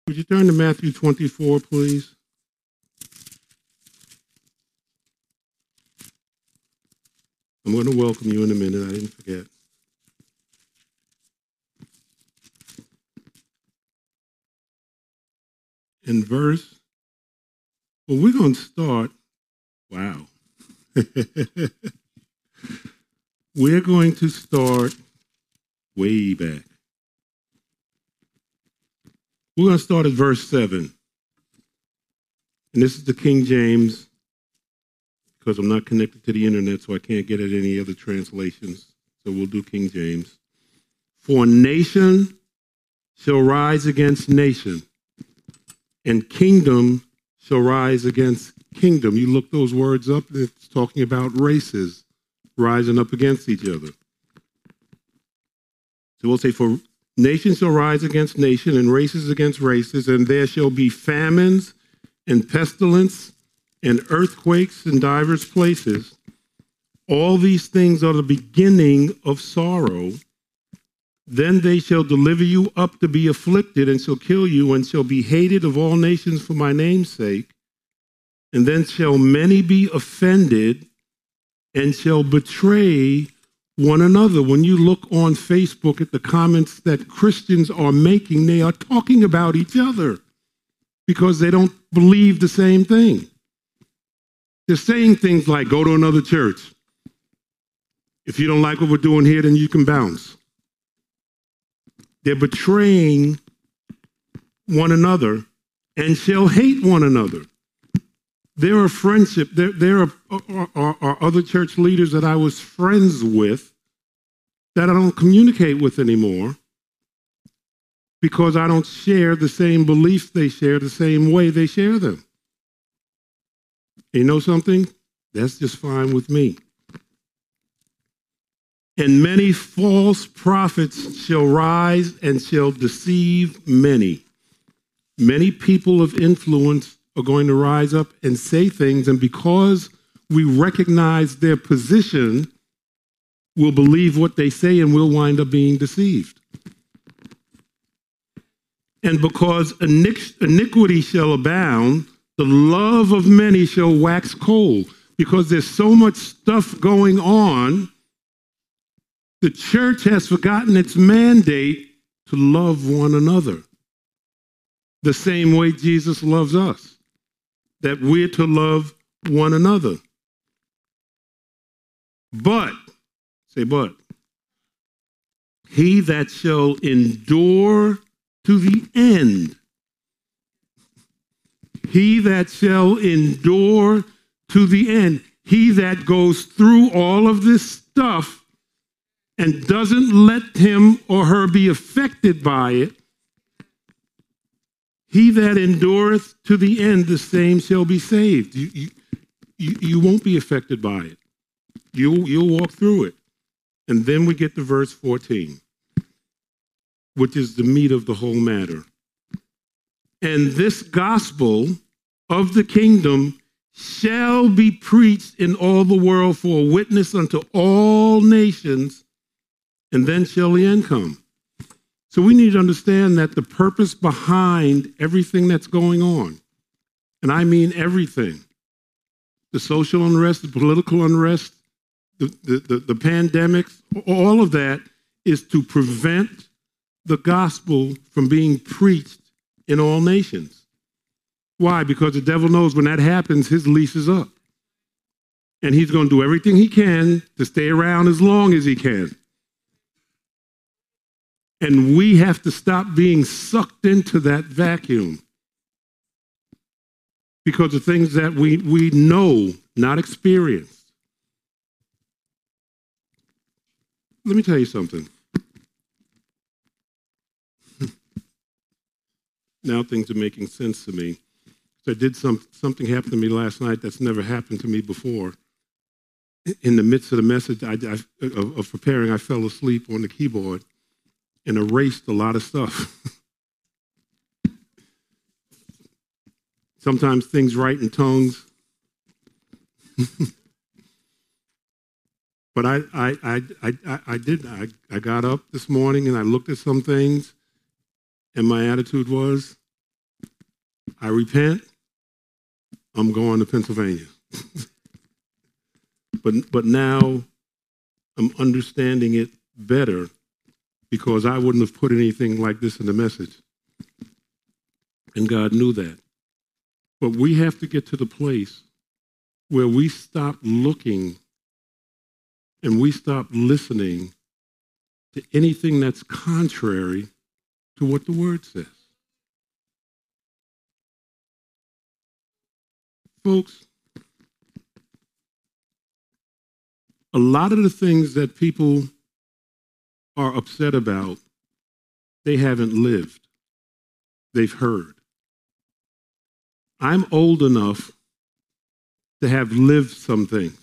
Would you turn to Matthew 24, please? I'm going to welcome you in a minute. I didn't forget. We're going to start. Wow. We're going to start way back. We're going to start at verse 7. And this is the King James, because I'm not connected to the internet, so I can't get at any other translations. So we'll do King James. For nation shall rise against nation, and kingdom shall rise against kingdom. You look those words up, it's talking about races rising up against each other. So we'll say, for nation shall rise against nation, and races against races, and there shall be famines and pestilence and earthquakes in divers places. All these things are the beginning of sorrow. Then they shall deliver you up to be afflicted, and shall kill you, and shall be hated of all nations for my name's sake. And then shall many be offended, and shall betray one another. When you look on Facebook at the comments that Christians are making, they are talking about each other because they don't believe the same thing. They're saying things like, go to another church. If you don't like what we're doing here, then you can bounce. They're betraying one another and shall hate one another. There are friendship. There are other church leaders that I was friends with that I don't communicate with anymore because I don't share the same beliefs they share, the same way they share them. You know something? That's just fine with me. And many false prophets shall rise and shall deceive many. Many people of influence are going to rise up and say things, and because we recognize their position, we'll believe what they say and we'll wind up being deceived. And because iniquity shall abound, the love of many shall wax cold. Because there's so much stuff going on, the church has forgotten its mandate to love one another the same way Jesus loves us, that we're to love one another. But, say but, he that shall endure to the end, he that shall endure to the end, he that goes through all of this stuff and doesn't let him or her be affected by it, he that endureth to the end, the same shall be saved. You won't be affected by it. You'll walk through it. And then we get to verse 14, which is the meat of the whole matter. And this gospel of the kingdom shall be preached in all the world for a witness unto all nations, and then shall the end come. So we need to understand that the purpose behind everything that's going on, and I mean everything, the social unrest, the political unrest, the pandemics, all of that is to prevent the gospel from being preached in all nations. Why? Because the devil knows when that happens, his leash is up. And he's going to do everything he can to stay around as long as he can. And we have to stop being sucked into that vacuum. Because the things that we know, not experience. Let me tell you something. Now things are making sense to me. Something happened to me last night that's never happened to me before. In the midst of the message of preparing, I fell asleep on the keyboard and erased a lot of stuff. Sometimes things write in tongues. But I got up this morning and I looked at some things, and my attitude was, I repent. I'm going to Pennsylvania. But now I'm understanding it better because I wouldn't have put anything like this in the message. And God knew that. But we have to get to the place where we stop looking and we stop listening to anything that's contrary to what the Word says. Folks, a lot of the things that people are upset about, they haven't lived. They've heard. I'm old enough to have lived some things.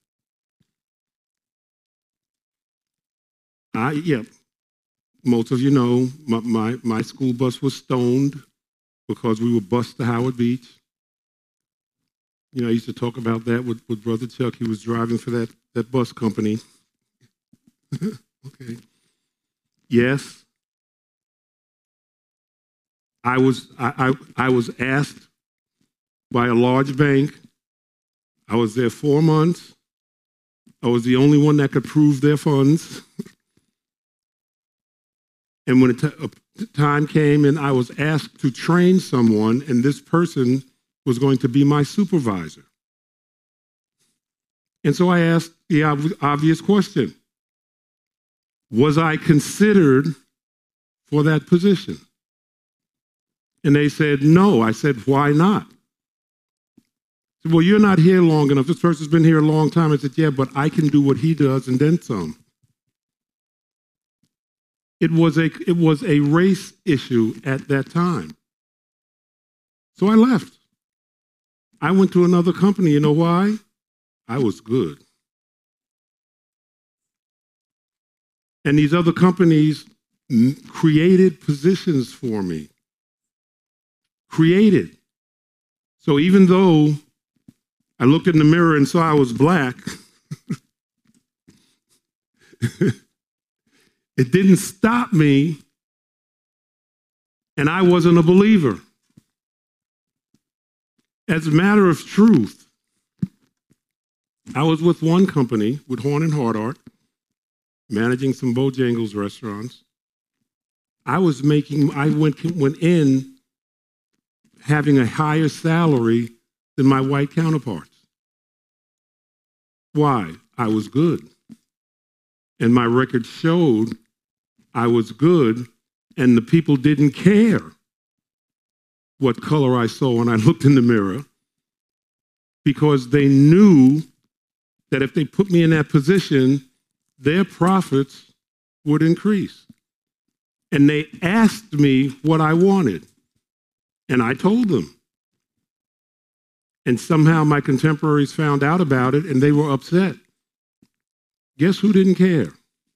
Most of you know my school bus was stoned because we were bused to Howard Beach. You know, I used to talk about that with Brother Chuck. He was driving for that bus company. Okay. Yes. I was asked by a large bank. I was there 4 months. I was the only one that could prove their funds. And when the time came and I was asked to train someone, and this person was going to be my supervisor. And so I asked the obvious question. Was I considered for that position? And they said, no. I said, why not? I said, well, you're not here long enough. This person's been here a long time. I said, yeah, but I can do what he does and then some. It was a race issue at that time. So I left. I went to another company. You know why? I was good. And these other companies created positions for me. Created. So even though I looked in the mirror and saw I was black, it didn't stop me, and I wasn't a believer. As a matter of truth, I was with one company, with Horn and Hardart, managing some Bojangles restaurants. I went in having a higher salary than my white counterparts. Why? I was good. And my record showed I was good, and the people didn't care what color I saw when I looked in the mirror, because they knew that if they put me in that position, their profits would increase. And they asked me what I wanted, and I told them. And somehow my contemporaries found out about it, and they were upset. Guess who didn't care?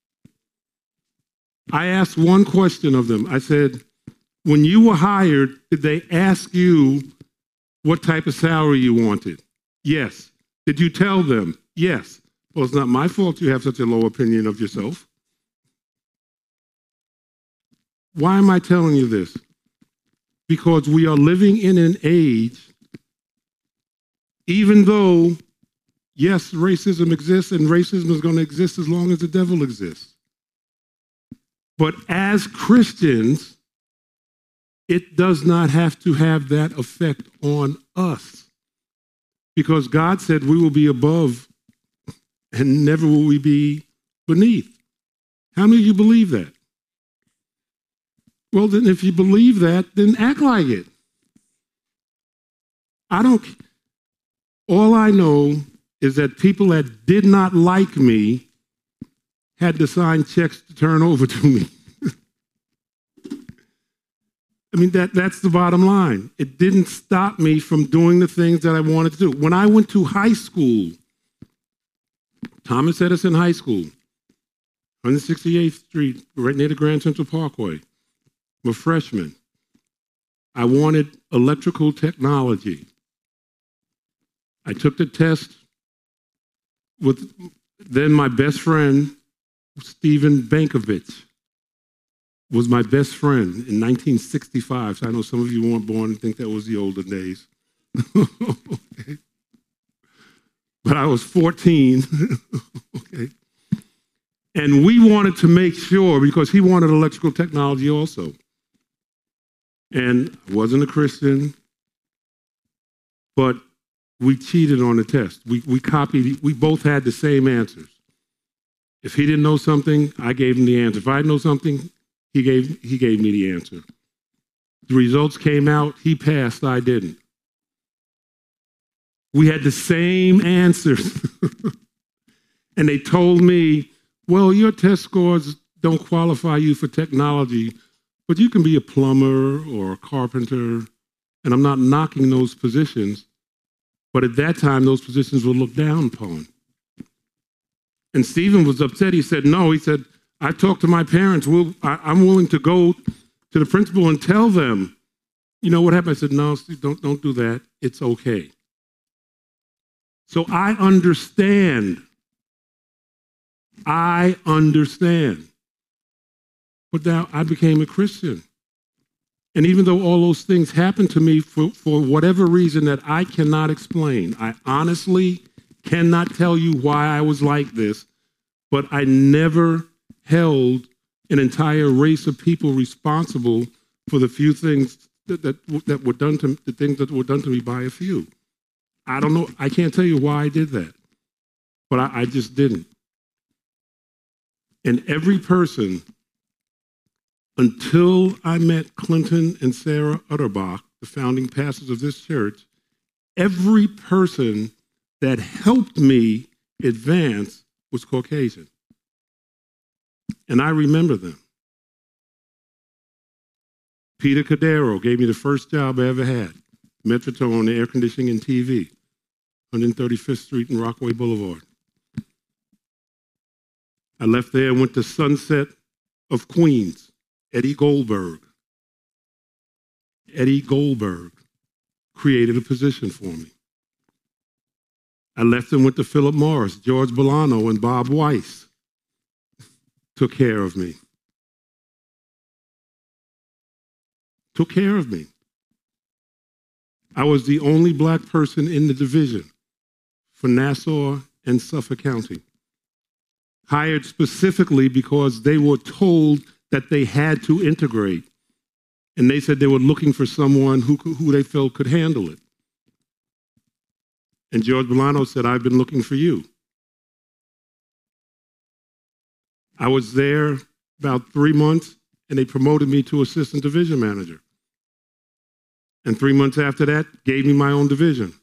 I asked one question of them. I said, when you were hired, did they ask you what type of salary you wanted? Yes. Did you tell them? Yes. Well, it's not my fault you have such a low opinion of yourself. Why am I telling you this? Because we are living in an age, even though, yes, racism exists, and racism is going to exist as long as the devil exists. But as Christians, it does not have to have that effect on us. Because God said we will be above and never will we be beneath. How many of you believe that? Well, then if you believe that, then act like it. All I know is that people that did not like me had to sign checks to turn over to me. I mean, that's the bottom line. It didn't stop me from doing the things that I wanted to do. When I went to high school, Thomas Edison High School, 168th Street, right near the Grand Central Parkway, I'm a freshman. I wanted electrical technology. I took the test with then my best friend, Stephen Bankovich. was my best friend in 1965. So I know some of you weren't born and think that was the olden days. Okay. But I was 14. Okay. And we wanted to make sure, because he wanted electrical technology also. And I wasn't a Christian, but we cheated on the test. We copied, we both had the same answers. If he didn't know something, I gave him the answer. If I know something, he gave me the answer. The results came out, he passed, I didn't. We had the same answers. And they told me, well, your test scores don't qualify you for technology, but you can be a plumber or a carpenter. And I'm not knocking those positions, but at that time, those positions were looked down upon. And Stephen was upset. He said, no, he said, I talked to my parents. I'm willing to go to the principal and tell them, you know what happened? I said, no, Steve, don't do that. It's okay. So I understand. But now I became a Christian. And even though all those things happened to me for whatever reason that I cannot explain, I honestly cannot tell you why I was like this, but I never held an entire race of people responsible for the few things that were done to the things that were done to me by a few. I don't know. I can't tell you why I did that, but I just didn't. And every person, until I met Clinton and Sarah Utterbach, the founding pastors of this church, every person that helped me advance was Caucasian. And I remember them. Peter Cordero gave me the first job I ever had, Metrotone, air conditioning and TV, 135th Street and Rockaway Boulevard. I left there and went to Sunset of Queens. Eddie Goldberg created a position for me. I left and went to Philip Morris. George Bolano and Bob Weiss took care of me. I was the only black person in the division for Nassau and Suffolk County, hired specifically because they were told that they had to integrate. And they said they were looking for someone who they felt could handle it. And George Bolano said, I've been looking for you. I was there about 3 months, and they promoted me to assistant division manager. And 3 months after that, gave me my own division.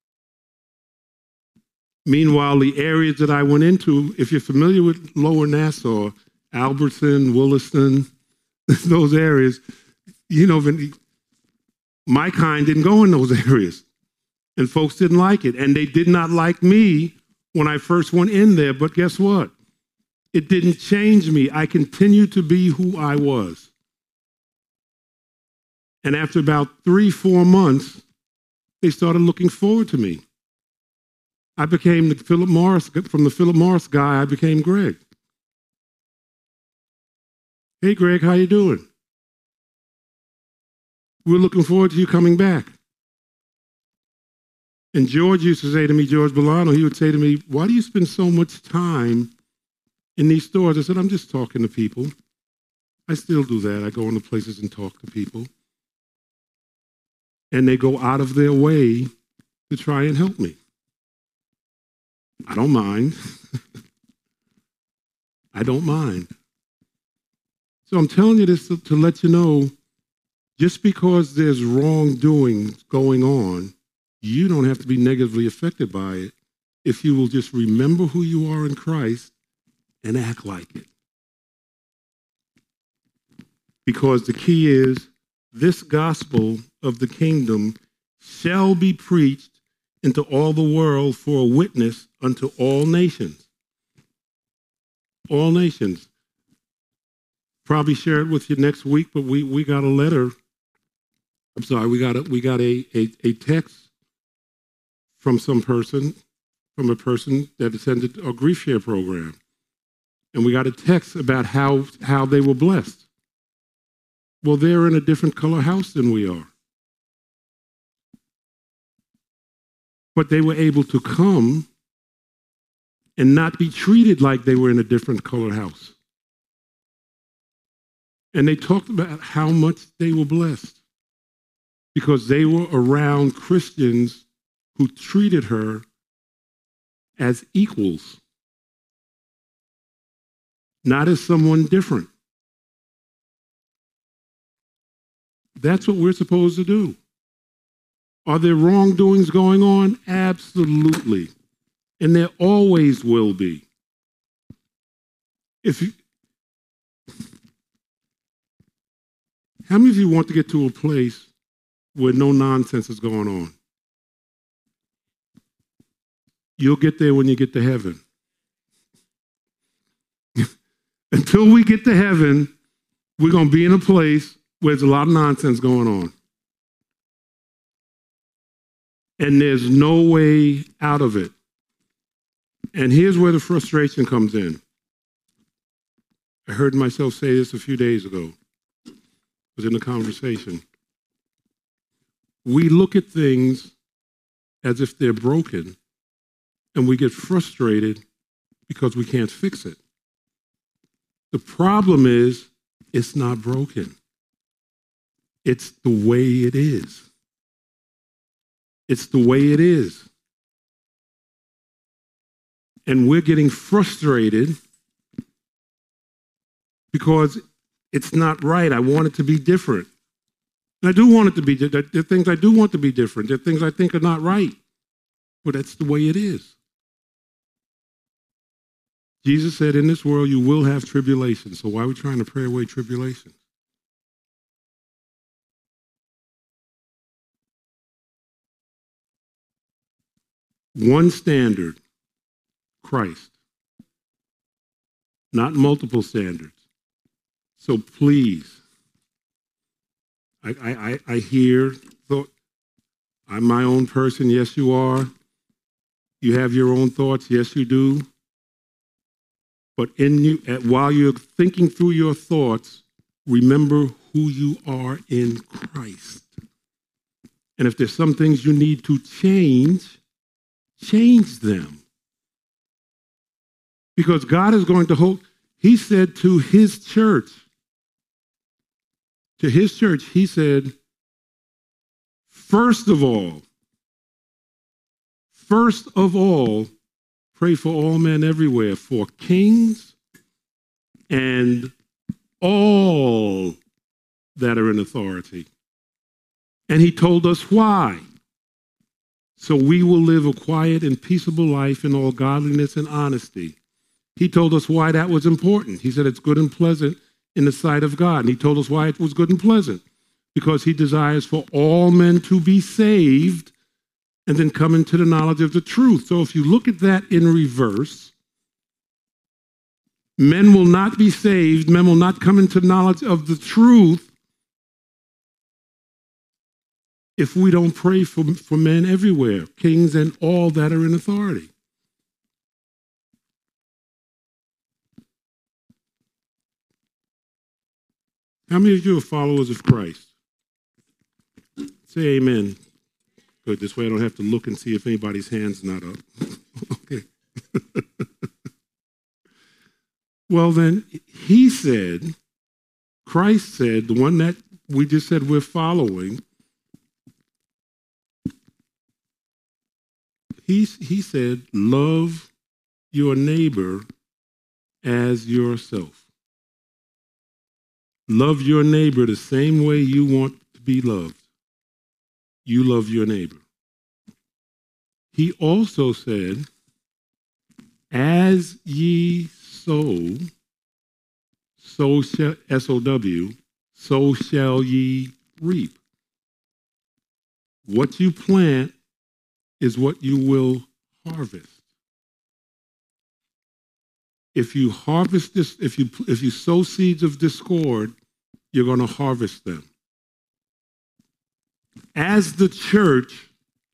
Meanwhile, the areas that I went into, if you're familiar with Lower Nassau, Albertson, Williston, those areas, you know, my kind didn't go in those areas. And folks didn't like it. And they did not like me when I first went in there. But guess what? It didn't change me. I continued to be who I was. And after about 3-4 months, they started looking forward to me. I became from the Philip Morris guy, I became Greg. Hey, Greg, how you doing? We're looking forward to you coming back. And George used to say to me, George Bolano, he would say to me, why do you spend so much time in these stores? I said, I'm just talking to people. I still do that. I go into places and talk to people. And they go out of their way to try and help me. I don't mind. I don't mind. So I'm telling you this to let you know, just because there's wrongdoing going on, you don't have to be negatively affected by it if you will just remember who you are in Christ and act like it. Because the key is, this gospel of the kingdom shall be preached into all the world for a witness unto all nations. All nations. Probably share it with you next week, but we got a letter. I'm sorry, we got a text from a person that attended our Grief Share program. And we got a text about how they were blessed. Well, they're in a different color house than we are. But they were able to come and not be treated like they were in a different color house. And they talked about how much they were blessed because they were around Christians who treated her as equals, not as someone different. That's what we're supposed to do. Are there wrongdoings going on? Absolutely. And there always will be. How many of you want to get to a place where no nonsense is going on? You'll get there when you get to heaven. Until we get to heaven, we're going to be in a place where there's a lot of nonsense going on. And there's no way out of it. And here's where the frustration comes in. I heard myself say this a few days ago. It was in a conversation. We look at things as if they're broken, and we get frustrated because we can't fix it. The problem is, it's not broken. It's the way it is. It's the way it is. And we're getting frustrated because it's not right. I want it to be different. And I do want it to be different. There are things I do want to be different. There are things I think are not right. But that's the way it is. Jesus said, in this world you will have tribulation. So why are we trying to pray away tribulation? One standard, Christ. Not multiple standards. So please, I hear, I'm my own person. Yes, you are. You have your own thoughts. Yes, you do. But while you're thinking through your thoughts, remember who you are in Christ. And if there's some things you need to change them. Because God is going to hold, he said to his church, he said, first of all, pray for all men everywhere, for kings and all that are in authority. And he told us why. So we will live a quiet and peaceable life in all godliness and honesty. He told us why that was important. He said it's good and pleasant in the sight of God. And he told us why it was good and pleasant. Because he desires for all men to be saved and then come into the knowledge of the truth. So if you look at that in reverse, men will not be saved, men will not come into knowledge of the truth if we don't pray for men everywhere, kings and all that are in authority. How many of you are followers of Christ? Say amen. Good, this way I don't have to look and see if anybody's hand's not up. Okay. Well then, Christ said, the one that we just said we're following, he said, love your neighbor as yourself. Love your neighbor the same way you want to be loved. You love your neighbor. He also said, as ye sow, S-O-W, so shall ye reap. What you plant is what you will harvest. If you harvest this, if you sow seeds of discord, you're going to harvest them. As the church,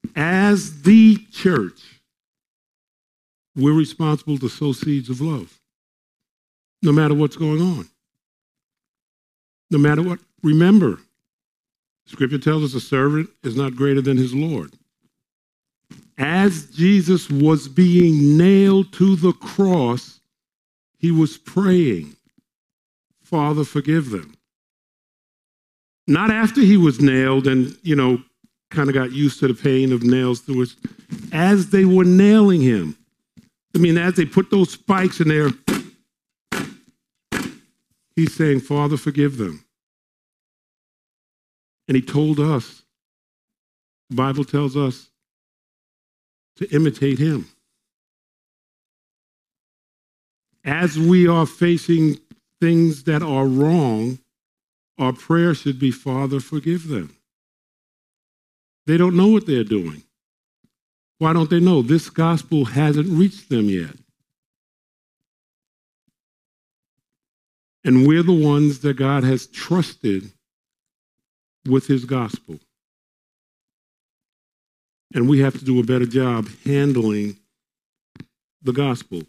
we're responsible to sow seeds of love, no matter what's going on. No matter what. Remember, Scripture tells us a servant is not greater than his Lord. As Jesus was being nailed to the cross, he was praying, Father, forgive them. Not after he was nailed and, kind of got used to the pain of nails through his, as they were nailing him. As they put those spikes in there, he's saying, Father, forgive them. And he told us, the Bible tells us, to imitate him. As we are facing things that are wrong, our prayer should be, Father, forgive them. They don't know what they're doing. Why don't they know? This gospel hasn't reached them yet. And we're the ones that God has trusted with his gospel. And we have to do a better job handling the gospel.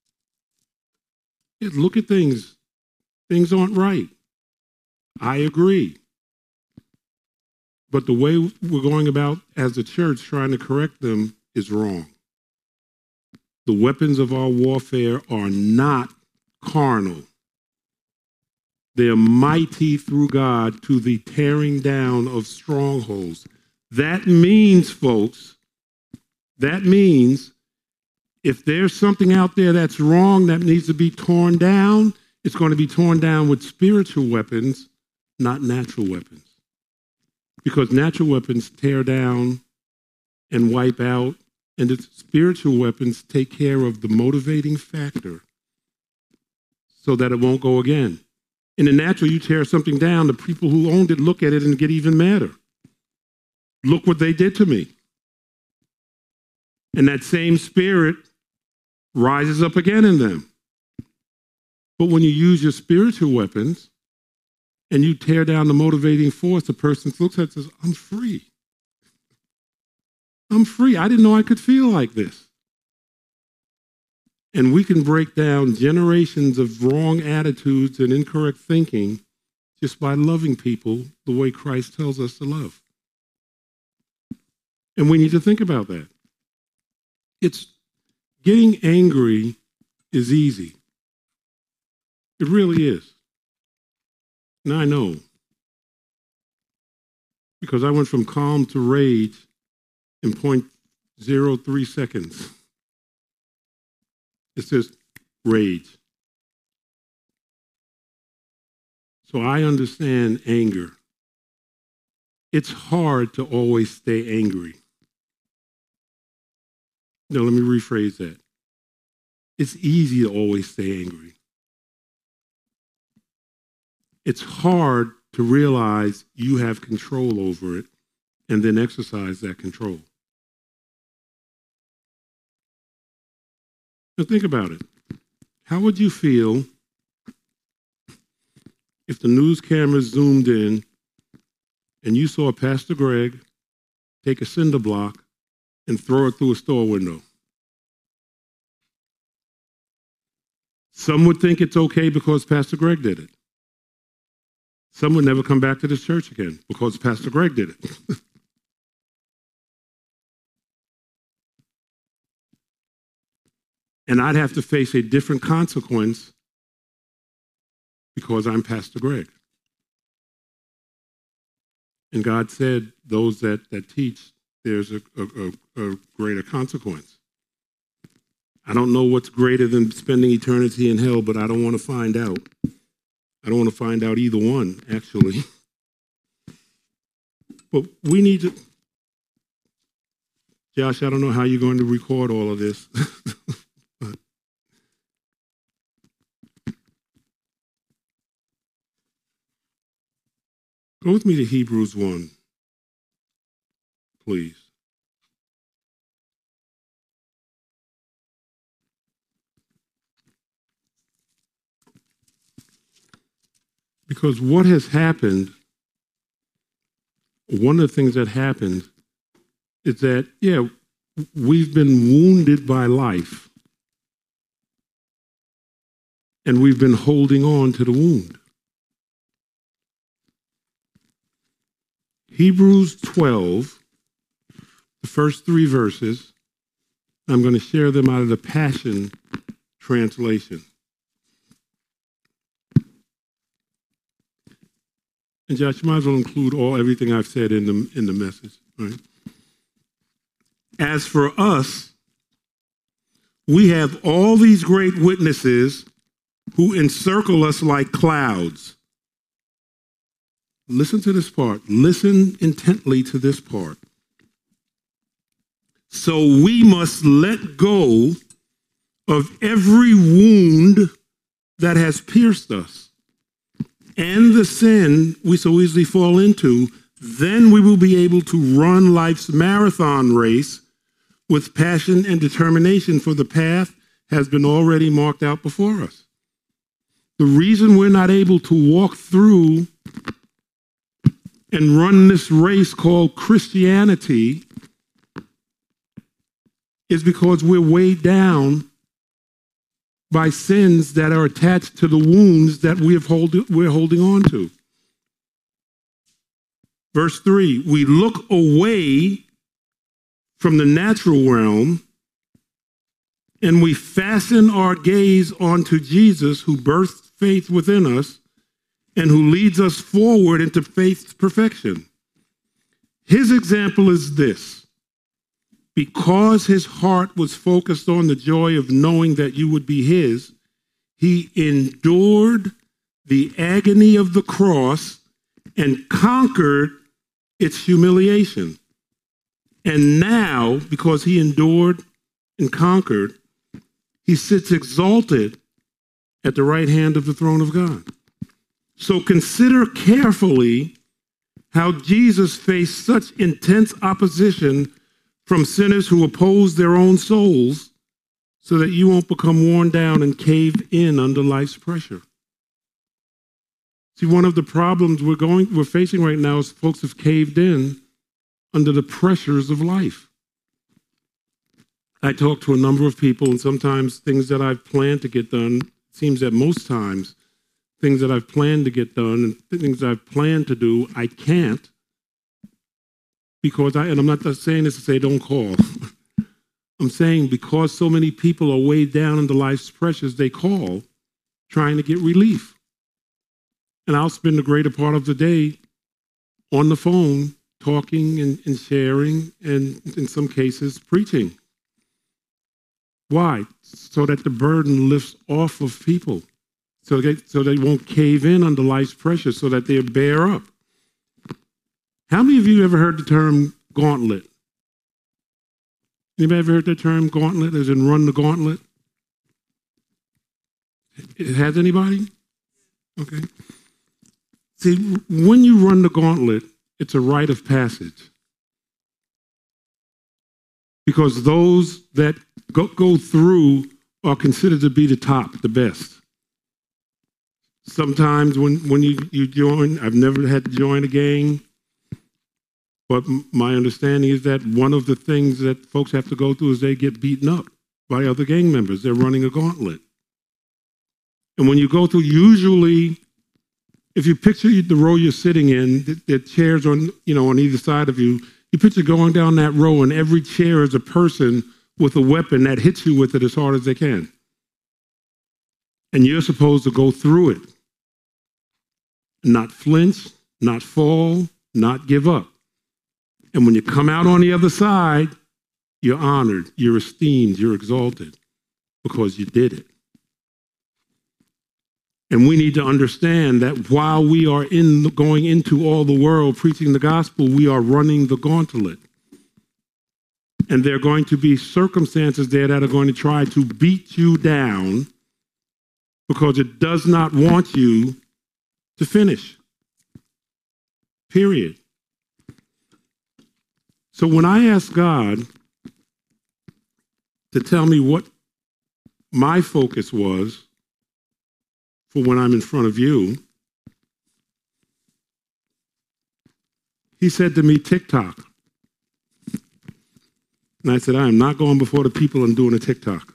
Look at things. Things aren't right. I agree. But the way we're going about as a church trying to correct them is wrong. The weapons of our warfare are not carnal. They are mighty through God to the tearing down of strongholds. That means, folks, if there's something out there that's wrong that needs to be torn down, it's going to be torn down with spiritual weapons, not natural weapons. Because natural weapons tear down and wipe out, and the spiritual weapons take care of the motivating factor so that it won't go again. In the natural, you tear something down, the people who owned it look at it and get even madder. Look what they did to me. And that same spirit rises up again in them. But when you use your spiritual weapons and you tear down the motivating force, the person looks at it and says, I'm free. I'm free. I didn't know I could feel like this. And we can break down generations of wrong attitudes and incorrect thinking just by loving people the way Christ tells us to love. And we need to think about that. Getting angry is easy. It really is. And I know. Because I went from calm to rage in 0.03 seconds. It's just rage. So I understand anger. It's hard to always stay angry. No, let me rephrase that. It's easy to always stay angry. It's hard to realize you have control over it and then exercise that control. Now think about it. How would you feel if the news cameras zoomed in and you saw Pastor Greg take a cinder block and throw it through a store window? Some would think it's okay because Pastor Greg did it. Some would never come back to this church again because Pastor Greg did it. And I'd have to face a different consequence because I'm Pastor Greg. And God said, those that teach, there's a greater consequence. I don't know what's greater than spending eternity in hell, but I don't want to find out. I don't want to find out either one, actually. But we need to... Josh, I don't know how you're going to record all of this. Go with me to Hebrews 1, please. Because what has happened, one of the things that happened is that, we've been wounded by life. And we've been holding on to the wound. Hebrews 12, the first 3 verses. I'm going to share them out of the Passion Translation. And Josh, you might as well include everything I've said in the message. Right? As for us, we have all these great witnesses who encircle us like clouds. Listen to this part. Listen intently to this part. So we must let go of every wound that has pierced us and the sin we so easily fall into. Then we will be able to run life's marathon race with passion and determination, for the path has been already marked out before us. The reason we're not able to walk through and run this race called Christianity is because we're weighed down by sins that are attached to the wounds that we're holding on to. Verse 3, we look away from the natural realm and we fasten our gaze onto Jesus, who birthed faith within us and who leads us forward into faith's perfection. His example is this: because his heart was focused on the joy of knowing that you would be his, he endured the agony of the cross and conquered its humiliation. And now, because he endured and conquered, he sits exalted at the right hand of the throne of God. So consider carefully how Jesus faced such intense opposition from sinners who oppose their own souls, so that you won't become worn down and cave in under life's pressure. See, one of the problems we're facing right now is folks have caved in under the pressures of life. I talk to a number of people, and sometimes things that I've planned to get done, it seems that most times things that I've planned to get done and things I've planned to do, I can't, because and I'm not just saying this to say don't call. I'm saying because so many people are weighed down under life's pressures, they call trying to get relief. And I'll spend the greater part of the day on the phone talking and sharing, and in some cases preaching. Why? So that the burden lifts off of people, so they won't cave in under life's pressure, so that they bear up. How many of you ever heard the term gauntlet? Anybody ever heard the term gauntlet, as in run the gauntlet? Has anybody? Okay. See, when you run the gauntlet, it's a rite of passage. Because those that go through are considered to be the top, the best. Sometimes when you join, I've never had to join a gang, but my understanding is that one of the things that folks have to go through is they get beaten up by other gang members. They're running a gauntlet. And when you go through, usually, if you picture the row you're sitting in, the chairs on either side of you, you picture going down that row and every chair is a person with a weapon that hits you with it as hard as they can. And you're supposed to go through it. Not flinch, not fall, not give up. And when you come out on the other side, you're honored, you're esteemed, you're exalted because you did it. And we need to understand that while we are going into all the world preaching the gospel, we are running the gauntlet. And there are going to be circumstances there that are going to try to beat you down because it does not want you to finish. Period. So when I ask God to tell me what my focus was for when I'm in front of you, he said to me, TikTok. And I said, I am not going before the people and doing a TikTok.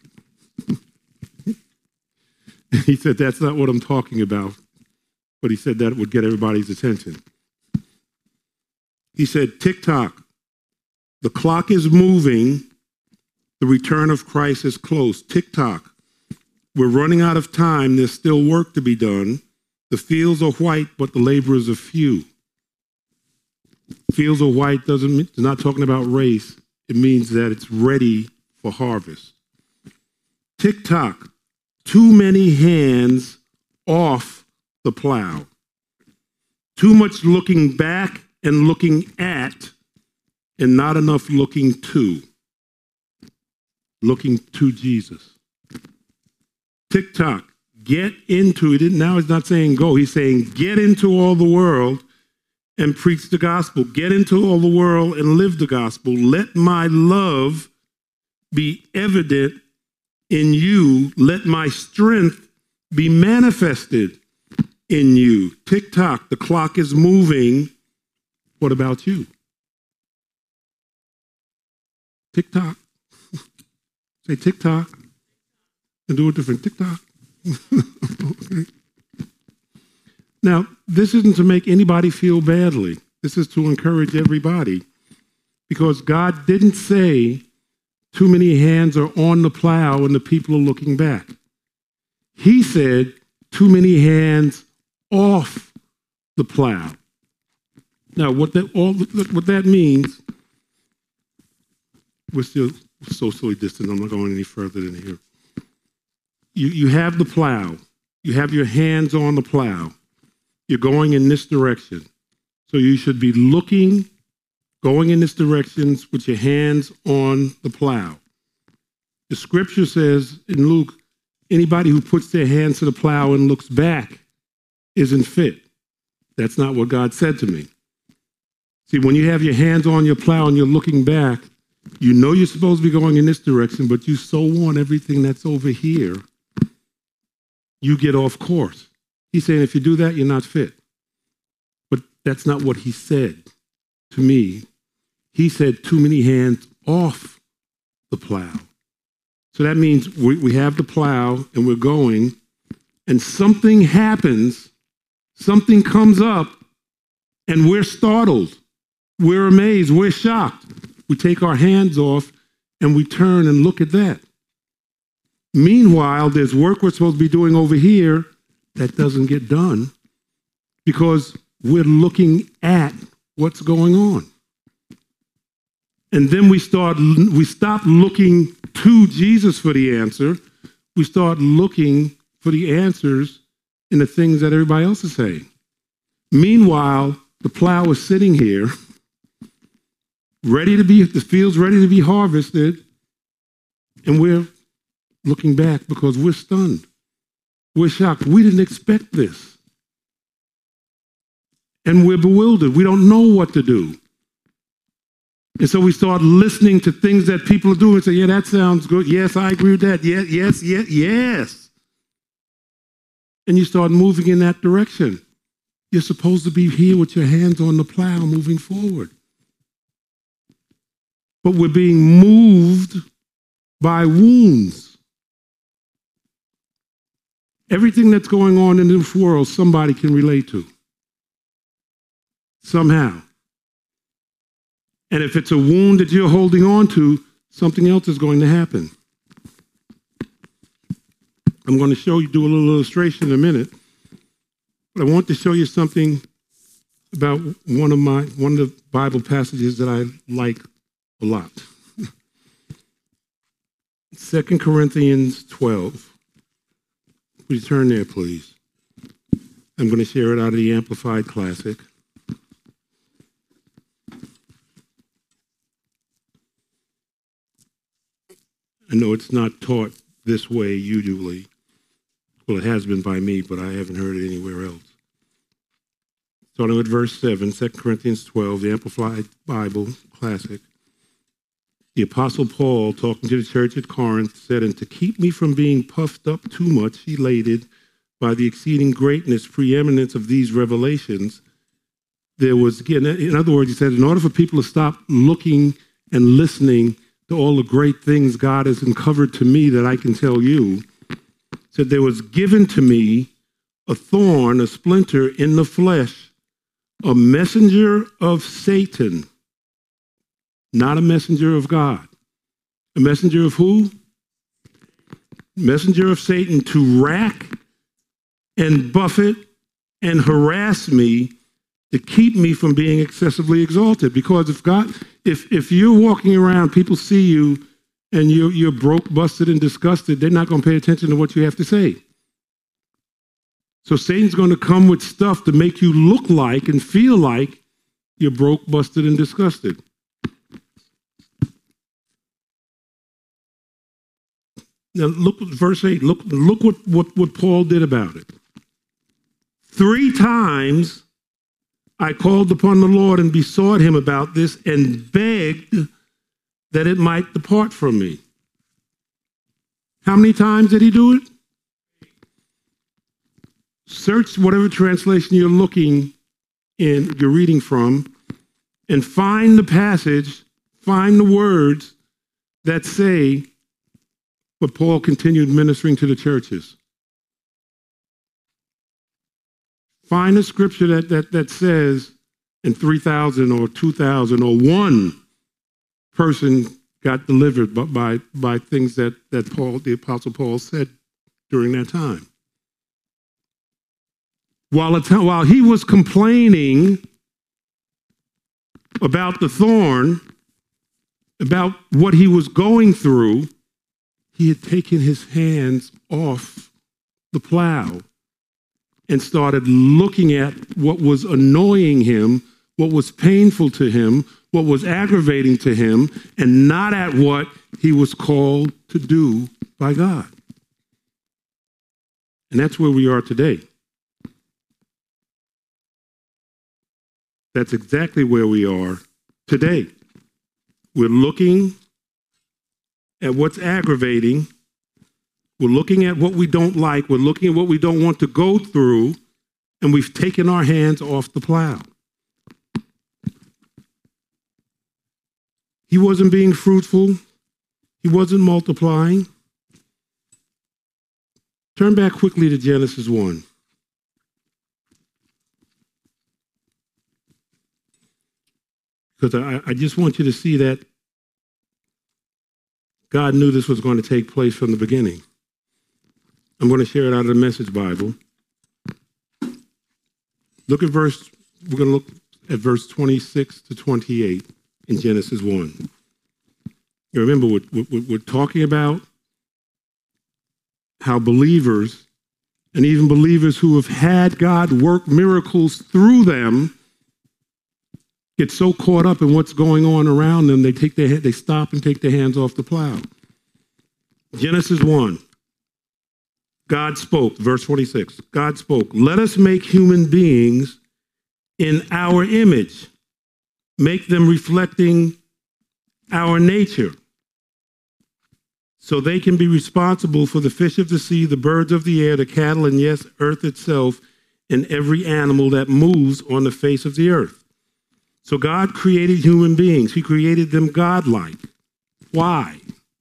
He said, that's not what I'm talking about. But he said that would get everybody's attention. He said, tick-tock, the clock is moving. The return of Christ is close. Tick-tock, we're running out of time. There's still work to be done. The fields are white, but the laborers are few. Fields are white it's not talking about race. It means that it's ready for harvest. Tick-tock, too many hands off the plow. Too much looking back and looking at, and not enough looking to. Looking to Jesus. Tick-tock, get into it. Now he's not saying go. He's saying get into all the world and preach the gospel. Get into all the world and live the gospel. Let my love be evident in you. Let my strength be manifested in you. Tick-tock, the clock is moving. What about you? Tick-tock. Say tick-tock. And do it different. Tick-tock. Okay. Now, this isn't to make anybody feel badly. This is to encourage everybody. Because God didn't say too many hands are on the plow and the people are looking back. He said too many hands off the plow. Now, what that means, we're still socially distant. I'm not going any further than here. You have the plow. You have your hands on the plow. You're going in this direction. So you should be looking, going in this direction with your hands on the plow. The scripture says in Luke, anybody who puts their hands to the plow and looks back isn't fit. That's not what God said to me. See, when you have your hands on your plow and you're looking back, you know you're supposed to be going in this direction, but you so want everything that's over here, you get off course. He's saying if you do that, you're not fit. But that's not what he said to me. He said too many hands off the plow. So that means we have the plow and we're going, and something happens, something comes up, and we're startled. We're amazed. We're shocked. We take our hands off and we turn and look at that. Meanwhile, there's work we're supposed to be doing over here that doesn't get done because we're looking at what's going on. And then we stop looking to Jesus for the answer. We start looking for the answers in the things that everybody else is saying. Meanwhile, the plow is sitting here, the field's ready to be harvested, and we're looking back because we're stunned. We're shocked. We didn't expect this. And we're bewildered. We don't know what to do. And so we start listening to things that people are doing and say, yeah, that sounds good. Yes, I agree with that. Yes. And you start moving in that direction. You're supposed to be here with your hands on the plow moving forward. But we're being moved by wounds. Everything that's going on in this world, somebody can relate to. Somehow. And if it's a wound that you're holding on to, something else is going to happen. I'm going to do a little illustration in a minute. But I want to show you something about one of the Bible passages that I like a lot. 2 Corinthians 12. Would you turn there, please? I'm going to share it out of the Amplified Classic. I know it's not taught this way usually. Well, it has been by me, but I haven't heard it anywhere else. Starting with verse 7, 2 Corinthians 12, the Amplified Bible Classic. The Apostle Paul, talking to the church at Corinth, said, "And to keep me from being puffed up too much, elated by the exceeding greatness, preeminence of these revelations, there was," again, in other words, he said, in order for people to stop looking and listening to all the great things God has uncovered to me that I can tell you, said there was given to me a thorn, a splinter in the flesh, a messenger of Satan, not a messenger of God. A messenger of who? Messenger of Satan, to rack and buffet and harass me, to keep me from being excessively exalted. Because if you're walking around, people see you and you're broke, busted, and disgusted, they're not going to pay attention to what you have to say. So Satan's going to come with stuff to make you look like and feel like you're broke, busted, and disgusted. Now look at verse 8. Look what Paul did about it. 3 times I called upon the Lord and besought him about this and begged that it might depart from me. How many times did he do it? Search whatever translation you're reading from, and find the passage, find the words that say what Paul continued ministering to the churches. Find a scripture that says in 3,000 or 2,000 or 1 person got delivered by things that Paul, the Apostle Paul, said during that time. While he was complaining about the thorn, about what he was going through, he had taken his hands off the plow and started looking at what was annoying him, what was painful to him, what was aggravating to him, and not at what he was called to do by God. And that's where we are today. That's exactly where we are today. We're looking at what's aggravating. We're looking at what we don't like. We're looking at what we don't want to go through, and we've taken our hands off the plow. He wasn't being fruitful. He wasn't multiplying. Turn back quickly to Genesis 1. Because I just want you to see that God knew this was going to take place from the beginning. I'm going to share it out of the Message Bible. We're going to look at verse 26 to 28 in Genesis 1. You remember, we're talking about how believers, and even believers who have had God work miracles through them, get so caught up in what's going on around them, they stop and take their hands off the plow. Genesis 1. God spoke, verse 26. God spoke, "Let us make human beings in our image, make them reflecting our nature, so they can be responsible for the fish of the sea, the birds of the air, the cattle, and yes, earth itself, and every animal that moves on the face of the earth." So God created human beings. He created them godlike. Why?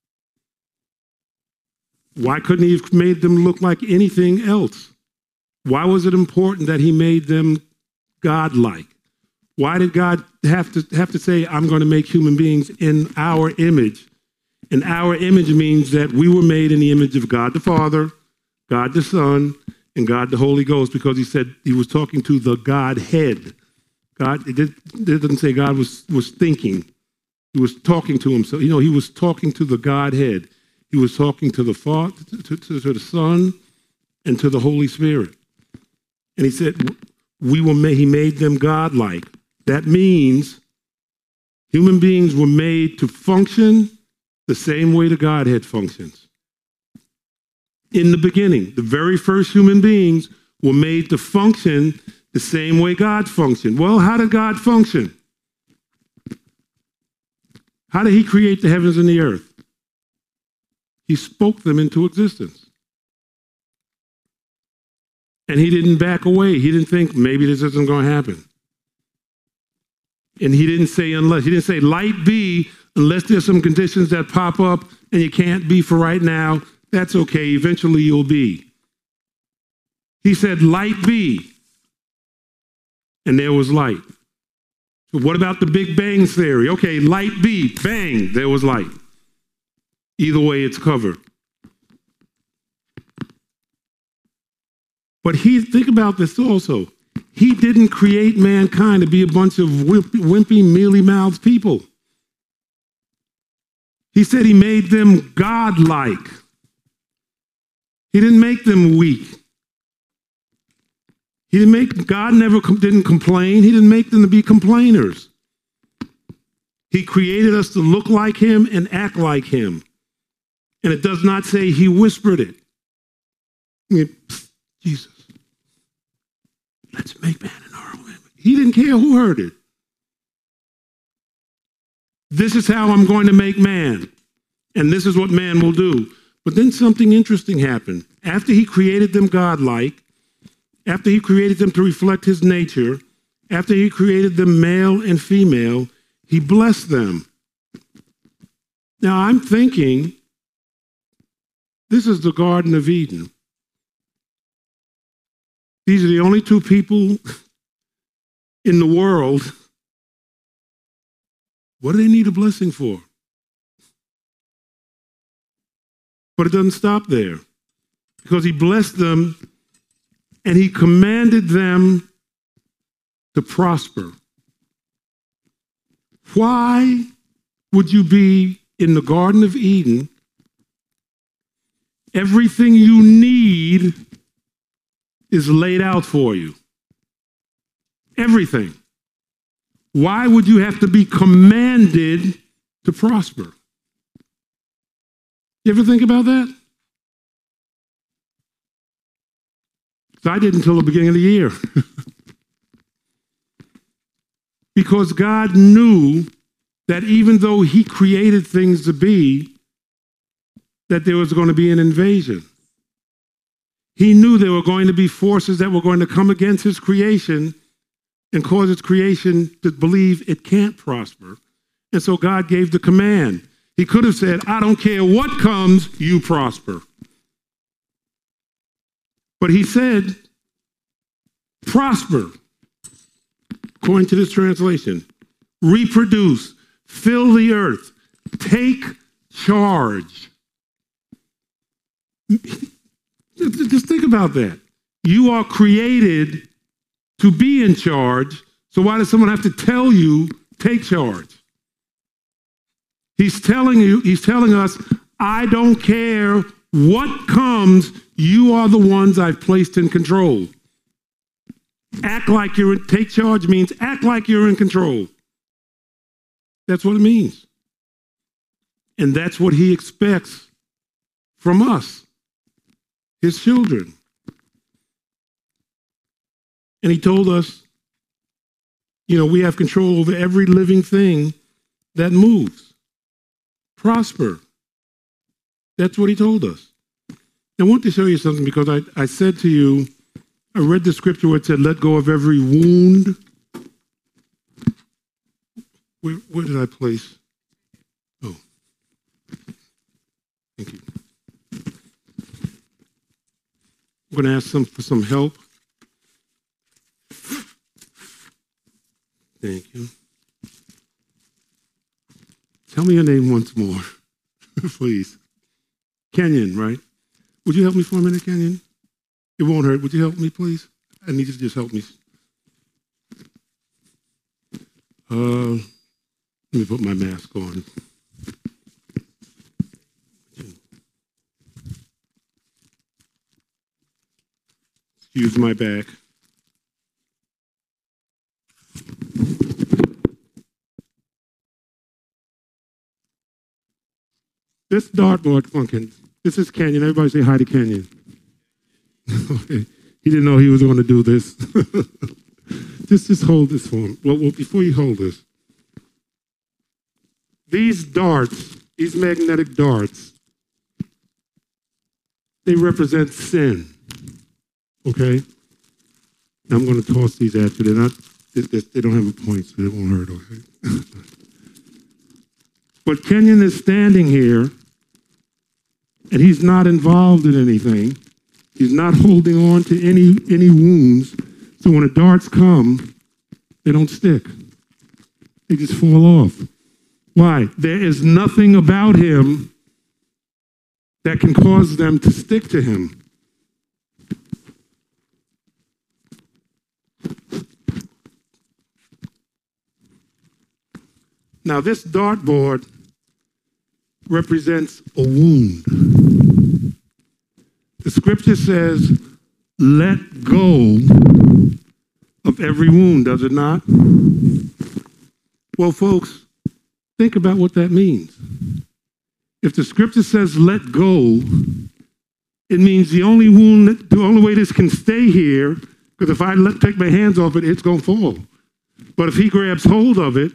Why couldn't he have made them look like anything else? Why was it important that he made them godlike? Why did God have to say, I'm going to make human beings in our image? And our image means that we were made in the image of God the Father, God the Son, and God the Holy Ghost, because he said he was talking to the Godhead. It doesn't say God was thinking. He was talking to himself. He was talking to the Godhead. He was talking to the Father, to the Son, and to the Holy Spirit. And he said, he made them godlike. That means human beings were made to function the same way the Godhead functions. In the beginning, the very first human beings were made to function the same way God functioned. Well, how did God function? How did he create the heavens and the earth? He spoke them into existence. And he didn't back away. He didn't think, maybe this isn't going to happen. And he didn't say light be, unless there's some conditions that pop up and you can't be for right now. That's okay. Eventually you'll be. He said, light be. and there was light. So what about the Big Bang theory? Okay, light beat, bang, there was light. Either way, it's covered. But think about this also. He didn't create mankind to be a bunch of wimpy, mealy-mouthed people. He said he made them God-like. He didn't make them weak. God didn't complain. He didn't make them to be complainers. He created us to look like him and act like him. And it does not say he whispered it. Jesus, let's make man in our own image. He didn't care who heard it. This is how I'm going to make man. And this is what man will do. But then something interesting happened. After he created them godlike, after he created them to reflect his nature, after he created them male and female, he blessed them. Now I'm thinking, this is the Garden of Eden. These are the only two people in the world. What do they need a blessing for? But it doesn't stop there, because he blessed them and he commanded them to prosper. Why would you be in the Garden of Eden? Everything you need is laid out for you. Everything. Why would you have to be commanded to prosper? You ever think about that? I didn't until the beginning of the year. Because God knew that even though he created things to be, that there was going to be an invasion. He knew there were going to be forces that were going to come against his creation and cause its creation to believe it can't prosper. And so God gave the command. He could have said, I don't care what comes, you prosper. But he said, prosper, according to this translation, reproduce, fill the earth, take charge. Just think about that. You are created to be in charge, so why does someone have to tell you, take charge? He's telling us, I don't care what comes, you are the ones I've placed in control. Act like take charge means act like you're in control. That's what it means. And that's what he expects from us, his children. And he told us, we have control over every living thing that moves. Prosper. That's what he told us. I want to show you something, because I said to you, I read the scripture where it said, let go of every wound. Where did I place? Oh. Thank you. I'm going to ask for some help. Thank you. Tell me your name once more, please. Kenyon, right? Would you help me for a minute, Kenyon? It won't hurt. Would you help me, please? I need you to just help me. Let me put my mask on. Excuse my back. This dartboard, come on, Ken. This is Kenyon. Everybody say hi to Kenyon. He didn't know he was going to do this. just hold this for him. Well, before you hold this, these darts, these magnetic darts, they represent sin. Okay? Now I'm going to toss these at you. They don't have a point, so it won't hurt. Okay? But Kenyon is standing here, and he's not involved in anything. He's not holding on to any wounds. So when the darts come, They don't stick. They just fall off. Why? There is nothing about him that can cause them to stick to him. Now, this dartboard represents a wound. The scripture says, let go of every wound, does it not? Well, folks, think about what that means. If the scripture says let go, it means the only way this can stay here, because if I take my hands off it, it's going to fall. But if he grabs hold of it,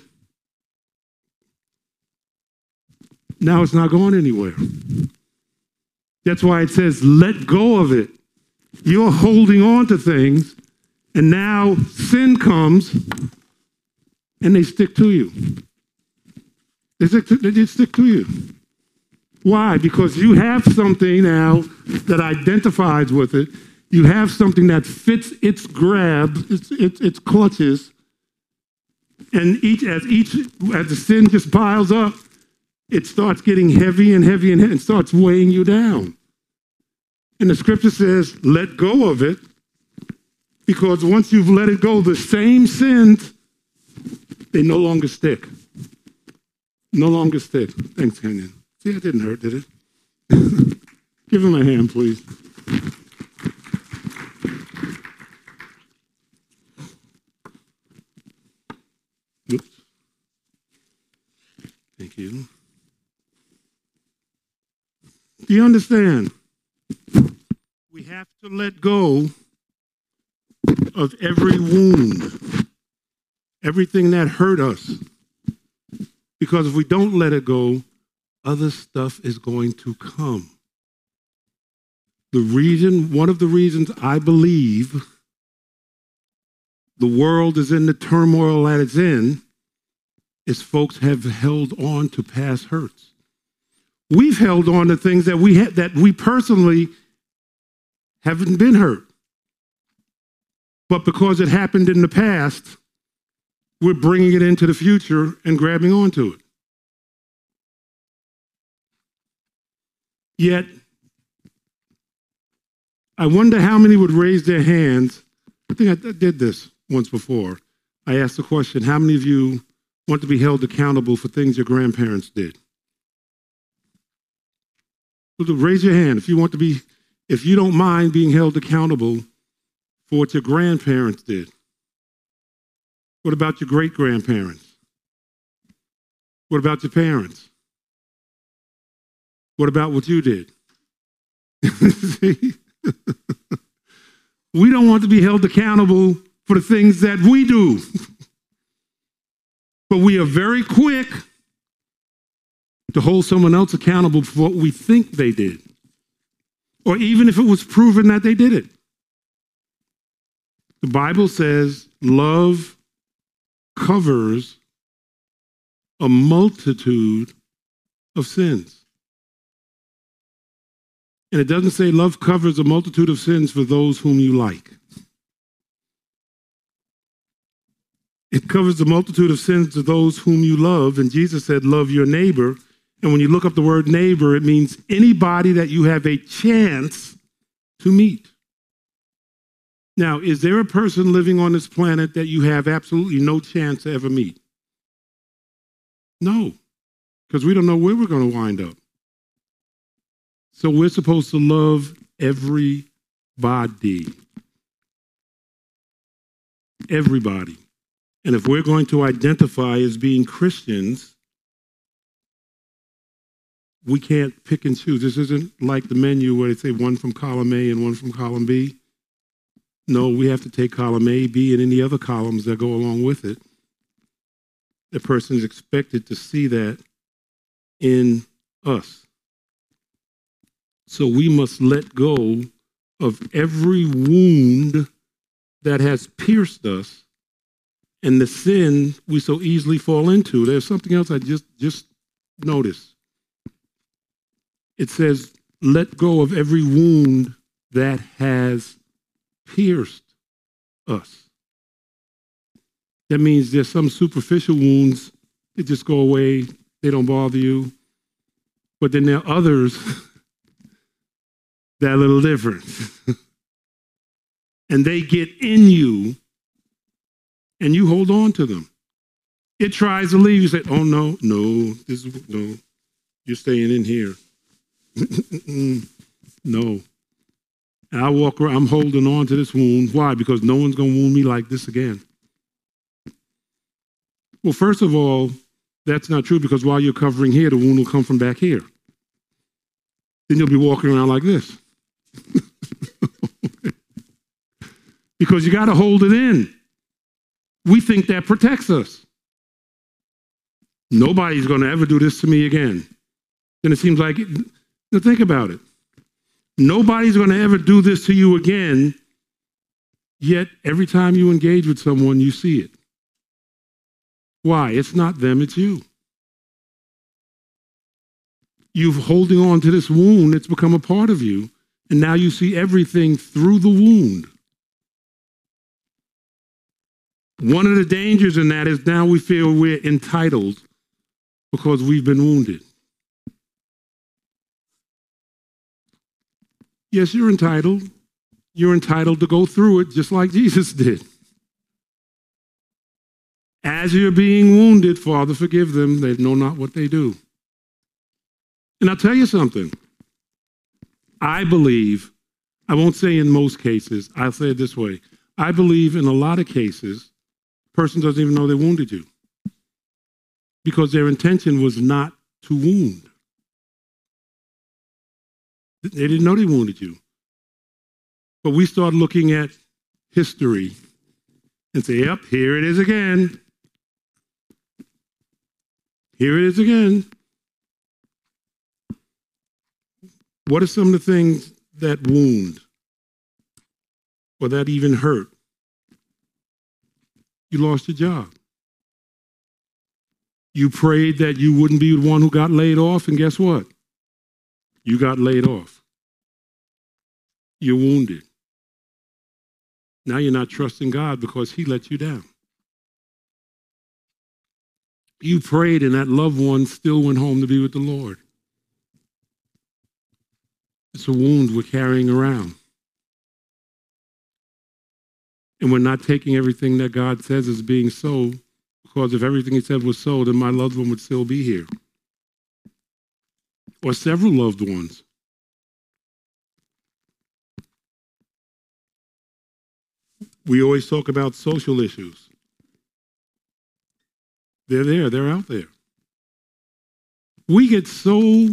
now it's not going anywhere. That's why it says let go of it. You're holding on to things, and now sin comes, and they stick to you. They stick to you. Why? Because you have something now that identifies with it. You have something that fits its grab, its clutches, and as the sin just piles up, it starts getting heavy and heavy and starts weighing you down. And the scripture says, let go of it, because once you've let it go, the same sins, they no longer stick. No longer stick. Thanks, Kenyon. See, that didn't hurt, did it? Give him a hand, please. Oops. Thank you. Do you understand? We have to let go of every wound, everything that hurt us. Because if we don't let it go, other stuff is going to come. One of the reasons I believe the world is in the turmoil that it's in is folks have held on to past hurts. We've held on to things that we personally haven't been hurt. But because it happened in the past, we're bringing it into the future and grabbing onto it. Yet, I wonder how many would raise their hands. I think I did this once before. I asked the question, how many of you want to be held accountable for things your grandparents did? Raise your hand if you don't mind being held accountable for what your grandparents did. What about your great-grandparents? What about your parents? What about what you did? See? We don't want to be held accountable for the things that we do. But we are very quick to hold someone else accountable for what we think they did, or even if it was proven that they did it. The Bible says love covers a multitude of sins. And it doesn't say love covers a multitude of sins for those whom you like. It covers a multitude of sins to those whom you love. And Jesus said, love your neighbor. And when you look up the word neighbor, it means anybody that you have a chance to meet. Now, is there a person living on this planet that you have absolutely no chance to ever meet? No, because we don't know where we're going to wind up. So we're supposed to love everybody. Everybody. And if we're going to identify as being Christians, we can't pick and choose. This isn't like the menu where they say one from column A and one from column B. No, we have to take column A, B, and any other columns that go along with it. The person is expected to see that in us. So we must let go of every wound that has pierced us and the sin we so easily fall into. There's something else I just noticed. It says, let go of every wound that has pierced us. That means there's some superficial wounds that just go away. They don't bother you. But then there are others that are a little different. And they get in you, and you hold on to them. It tries to leave. You say, oh, no, you're staying in here. No. And I walk around, I'm holding on to this wound. Why? Because no one's going to wound me like this again. Well, first of all, that's not true, because while you're covering here, the wound will come from back here. Then you'll be walking around like this. Because you got to hold it in. We think that protects us. Nobody's going to ever do this to me again. Then it seems like, now think about it. Nobody's going to ever do this to you again, yet every time you engage with someone, you see it. Why? It's not them, it's you. You're holding on to this wound, it's become a part of you, and now you see everything through the wound. One of the dangers in that is now we feel we're entitled because we've been wounded. Yes, you're entitled. You're entitled to go through it just like Jesus did. As you're being wounded, Father, forgive them. They know not what they do. And I'll tell you something. I believe, I won't say in most cases, I'll say it this way. I believe in a lot of cases, the person doesn't even know they wounded you, because their intention was not to wound. They didn't know they wounded you. But we start looking at history and say, yep, here it is again. Here it is again. What are some of the things that wound or that even hurt? You lost your job. You prayed that you wouldn't be the one who got laid off, and guess what? You got laid off. You're wounded. Now you're not trusting God because He let you down. You prayed and that loved one still went home to be with the Lord. It's a wound we're carrying around. And we're not taking everything that God says is being so, because if everything He said was so, then my loved one would still be here. Or several loved ones. We always talk about social issues. They're there, they're out there. We get so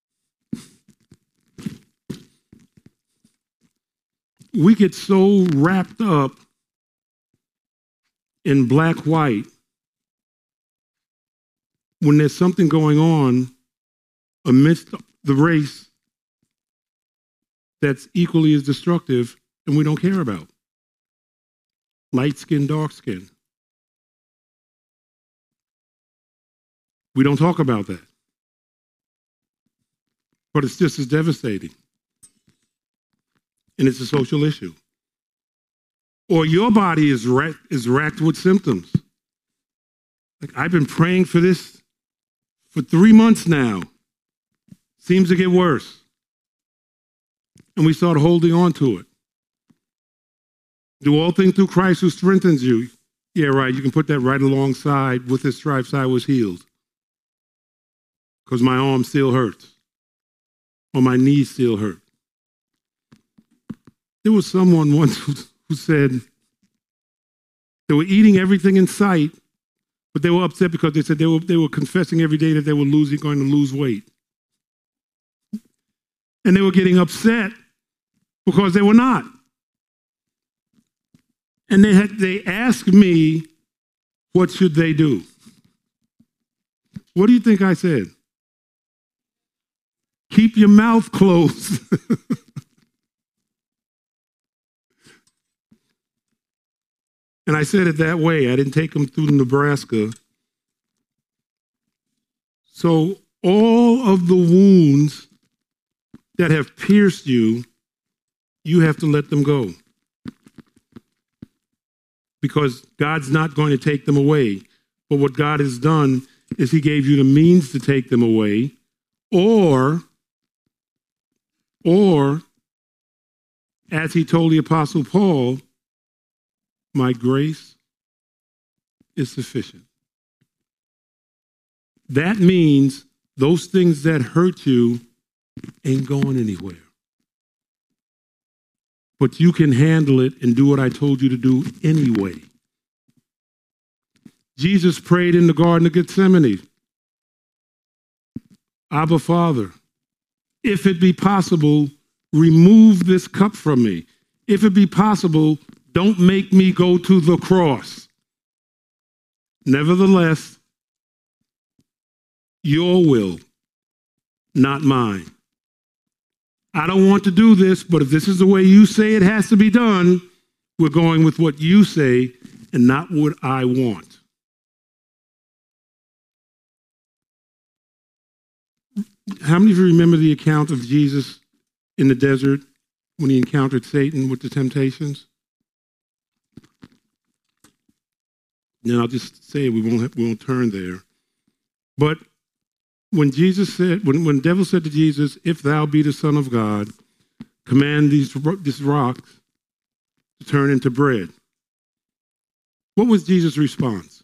wrapped up in black-white when there's something going on amidst the race that's equally as destructive and we don't care about. Light skin, dark skin. We don't talk about that. But it's just as devastating. And it's a social issue. Or your body is racked with symptoms. Like, I've been praying for this for 3 months now. Seems to get worse. And we start holding on to it. Do all things through Christ who strengthens you. Yeah, right. You can put that right alongside with His stripes I was healed. Because my arm still hurts. Or my knee still hurt. There was someone once who said they were eating everything in sight, but they were upset because they said they were confessing every day that they were going to lose weight. And they were getting upset because they were not. And they asked me, what should they do? What do you think I said? Keep your mouth closed. And I said it that way. I didn't take them through Nebraska. So all of the wounds that have pierced you, you have to let them go. because God's not going to take them away. But what God has done is he gave you the means to take them away, or as he told the Apostle Paul, my grace is sufficient. That means those things that hurt you ain't going anywhere. But you can handle it and do what I told you to do anyway. Jesus prayed in the Garden of Gethsemane, Abba, Father, if it be possible, remove this cup from me. If it be possible, don't make me go to the cross. Nevertheless, your will, not mine. I don't want to do this, but if this is the way you say it has to be done, we're going with what you say and not what I want. How many of you remember the account of Jesus in the desert when he encountered Satan with the temptations? Then I'll just say we won't turn there. But when Jesus said, when the devil said to Jesus, if thou be the Son of God, command these rocks to turn into bread. What was Jesus' response?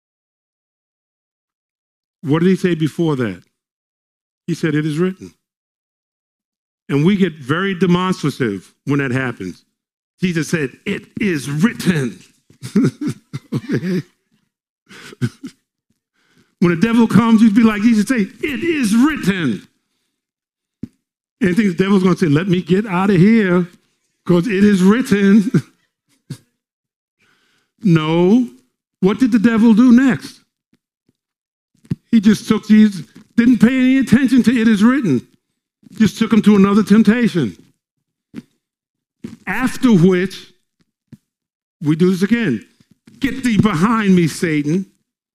What did he say before that? He said, it is written. And we get very demonstrative when that happens. Jesus said, it is written. Okay. When the devil comes, you'd be like Jesus say, it is written. And I think the devil's going to say, let me get out of here because it is written. No. What did the devil do next? He just took Jesus, didn't pay any attention to it is written. Just took him to another temptation. After which, we do this again. Get thee behind me, Satan.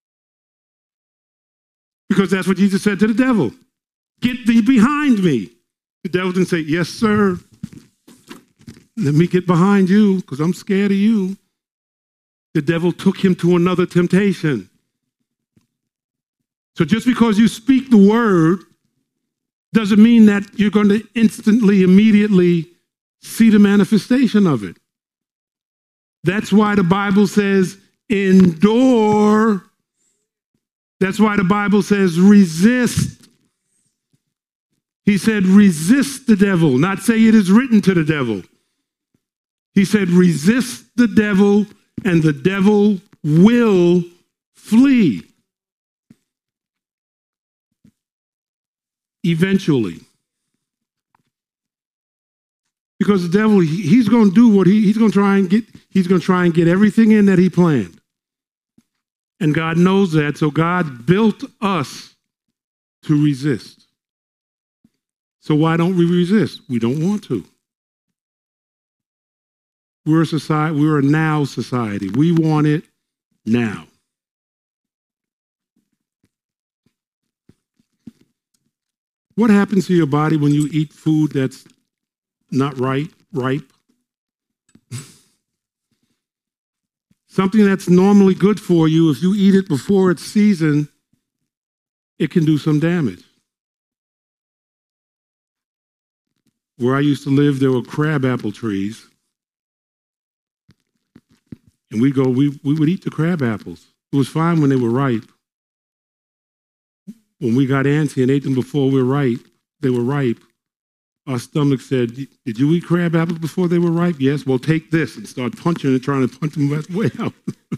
Because that's what Jesus said to the devil. Get thee behind me. The devil didn't say, yes, sir. Let me get behind you because I'm scared of you. The devil took him to another temptation. So just because you speak the word doesn't mean that you're going to instantly, immediately see the manifestation of it. That's why the Bible says endure. That's why the Bible says resist. He said resist the devil, not say it is written to the devil. He said resist the devil and the devil will flee. Eventually. Because the devil, he's going to do what he's going to try and get everything in that he planned. And God knows that, so God built us to resist. So why don't we resist? We don't want to. We're a society, we're a now society. We want it now. What happens to your body when you eat food that's not ripe? Something that's normally good for you, if you eat it before it's seasoned, it can do some damage. Where I used to live, there were crabapple trees. And we would eat the crab apples. It was fine when they were ripe. When we got antsy and ate them before they were ripe, our stomach said, did you eat crab apples before they were ripe? Yes. Well, take this, and start punching and trying to punch them way out.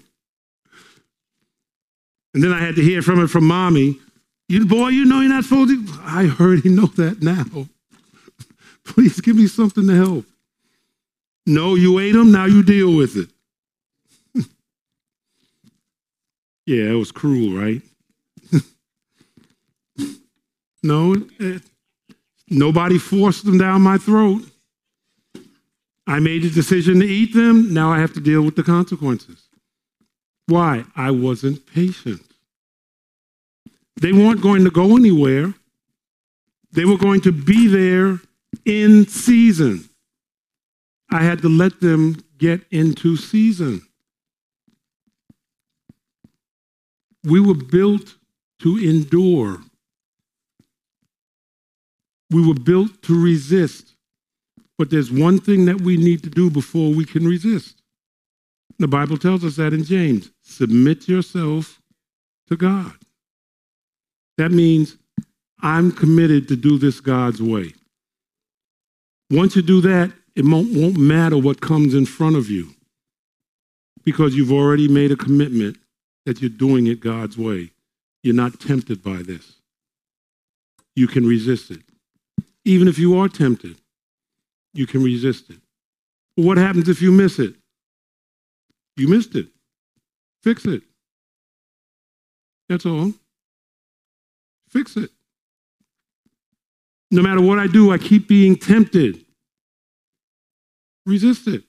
And then I had to hear from Mommy, boy, you know you're not supposed to. I already know that now. Please give me something to help. No, you ate them, now you deal with it. Yeah, it was cruel, right? No, nobody forced them down my throat. I made the decision to eat them. Now I have to deal with the consequences. Why? I wasn't patient. They weren't going to go anywhere. They were going to be there in season. I had to let them get into season. We were built to endure. We were built to resist. But there's one thing that we need to do before we can resist. The Bible tells us that in James. Submit yourself to God. That means I'm committed to do this God's way. Once you do that, it won't matter what comes in front of you, because you've already made a commitment that you're doing it God's way. You're not tempted by this. You can resist it. Even if you are tempted, you can resist it. But what happens if you miss it? You missed it. Fix it. That's all. Fix it. No matter what I do, I keep being tempted. Resist it.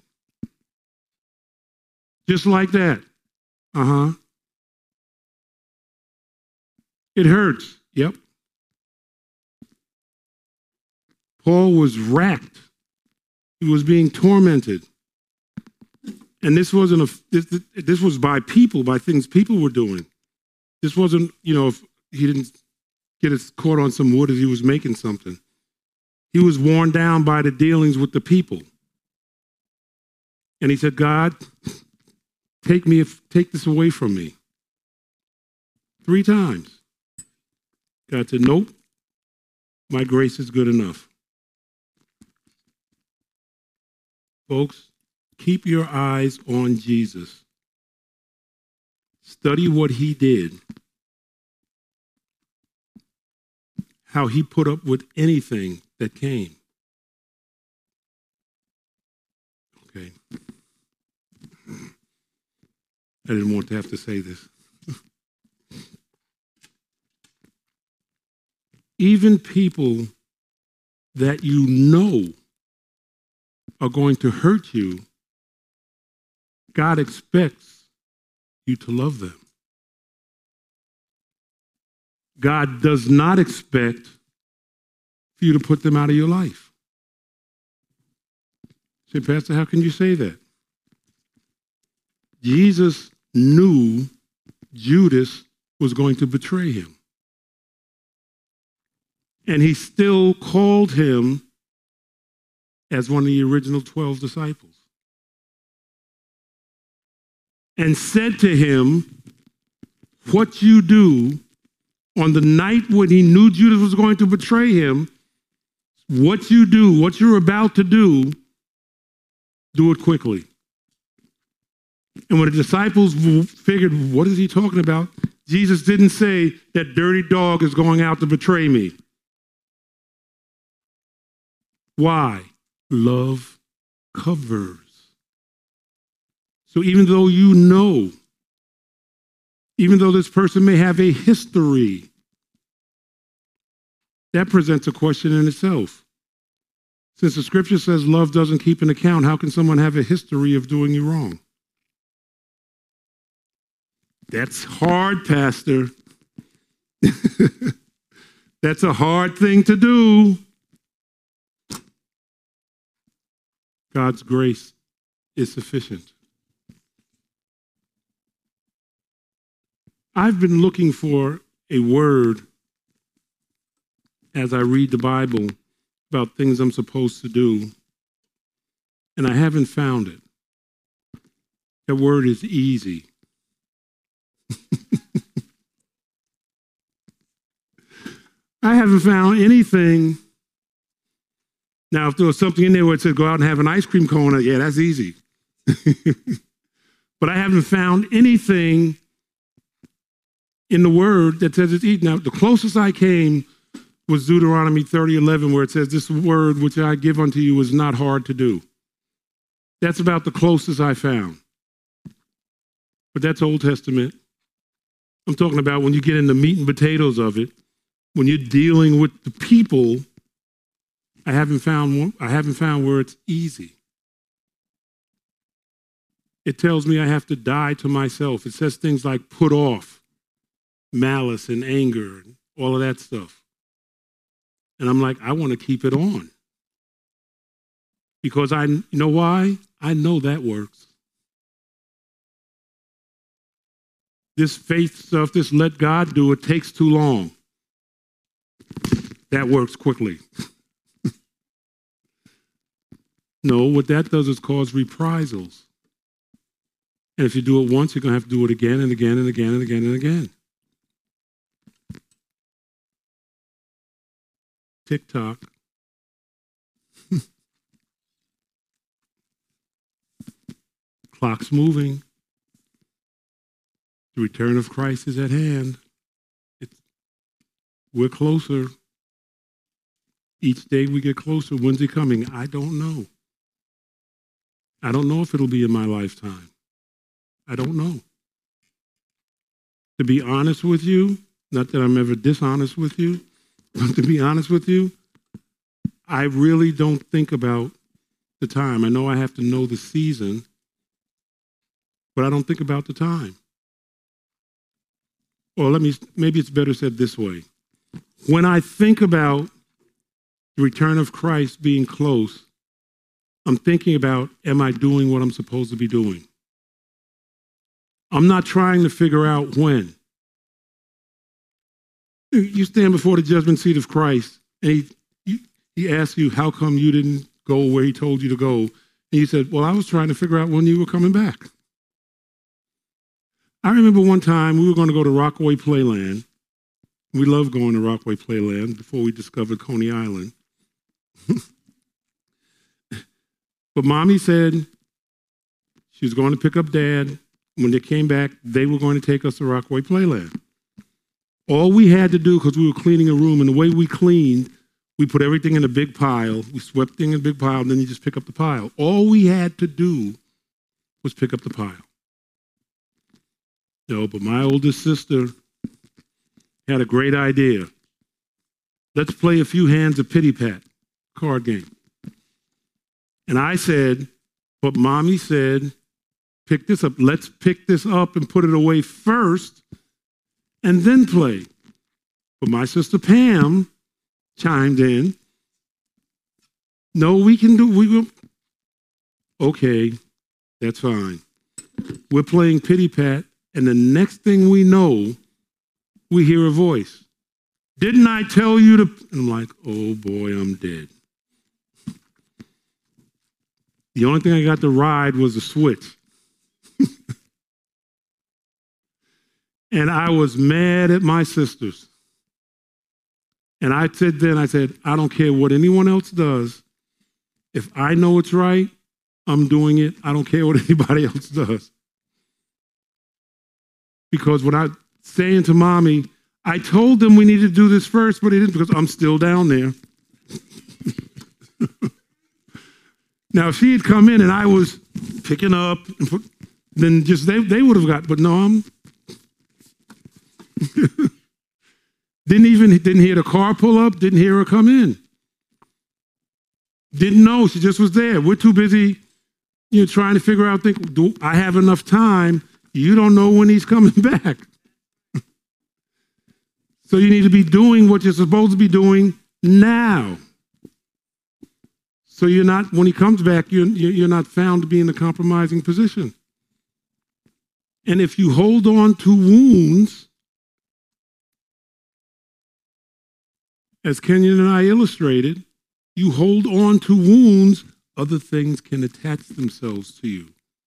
Just like that. It hurts. Yep. Paul was racked. He was being tormented. And this wasn't this was by people, by things people were doing. This wasn't, if he didn't get caught on some wood as he was making something. He was worn down by the dealings with the people. And he said, God, take this away from me. 3 times. God said, nope, my grace is good enough. Folks, keep your eyes on Jesus. Study what he did. How he put up with anything that came. Okay. I didn't want to have to say this. Even people that you know are going to hurt you, God expects you to love them. God does not expect for you to put them out of your life. Say, Pastor, how can you say that? Jesus knew Judas was going to betray him. And he still called him as one of the original 12 disciples. And said to him, what you do on the night when he knew Judas was going to betray him, what you do, what you're about to do it quickly. And when the disciples figured, what is he talking about? Jesus didn't say, that dirty dog is going out to betray me. Why? Love covers. So even though you know, even though this person may have a history, that presents a question in itself. Since the scripture says love doesn't keep an account, how can someone have a history of doing you wrong? That's hard, Pastor. That's a hard thing to do. God's grace is sufficient. I've been looking for a word as I read the Bible about things I'm supposed to do, and I haven't found it. That word is easy. I haven't found anything. Now, if there was something in there where it said go out and have an ice cream cone, yeah, that's easy. But I haven't found anything in the word that says it's easy. Now, the closest I came was Deuteronomy 30:11, where it says, this word which I give unto you is not hard to do. That's about the closest I found. But that's Old Testament. I'm talking about when you get in the meat and potatoes of it, when you're dealing with the people, I haven't found where it's easy. It tells me I have to die to myself. It says things like put off malice and anger and all of that stuff. And I'm like, I want to keep it on. Because you know why? I know that works. This faith stuff, this let God do it, takes too long. That works quickly. No, what that does is cause reprisals. And if you do it once, you're going to have to do it again and again and again and again and again. TikTok. Clock's moving. The return of Christ is at hand. We're closer. Each day we get closer. When's he coming? I don't know. I don't know if it'll be in my lifetime. I don't know. To be honest with you, not that I'm ever dishonest with you, but to be honest with you, I really don't think about the time. I know I have to know the season, but I don't think about the time. Or maybe it's better said this way. When I think about the return of Christ being close, I'm thinking about, am I doing what I'm supposed to be doing? I'm not trying to figure out when. You stand before the judgment seat of Christ, and he asks you, how come you didn't go where he told you to go? And you said, well, I was trying to figure out when you were coming back. I remember one time we were going to go to Rockaway Playland. We loved going to Rockaway Playland before we discovered Coney Island. But Mommy said she was going to pick up Dad. When they came back, they were going to take us to Rockaway Playland. All we had to do, because we were cleaning a room, and the way we cleaned, we put everything in a big pile. We swept things in a big pile, and then you just pick up the pile. All we had to do was pick up the pile. No, but my oldest sister had a great idea. Let's play a few hands of pity pat card game. And I said, but Mommy said, pick this up. Let's pick this up and put it away first and then play. But my sister Pam chimed in. No, we will. Okay, that's fine. We're playing pity pat, and the next thing we know, we hear a voice. Didn't I tell you to? And I'm like, oh boy, I'm dead. The only thing I got to ride was a switch. And I was mad at my sisters. And I said, I don't care what anyone else does. If I know it's right, I'm doing it. I don't care what anybody else does. Because when I saying to Mommy, I told them we needed to do this first, but they didn't because I'm still down there. Now, if she had come in and I was picking up, then just they would have got, but no, I'm didn't hear the car pull up, didn't hear her come in. Didn't know, she just was there. We're too busy, trying to figure out, do I have enough time? You don't know when he's coming back. So you need to be doing what you're supposed to be doing now. So you're not, when he comes back, you're not found to be in a compromising position. And if you hold on to wounds, as Kenyon and I illustrated, you hold on to wounds, other things can attach themselves to you.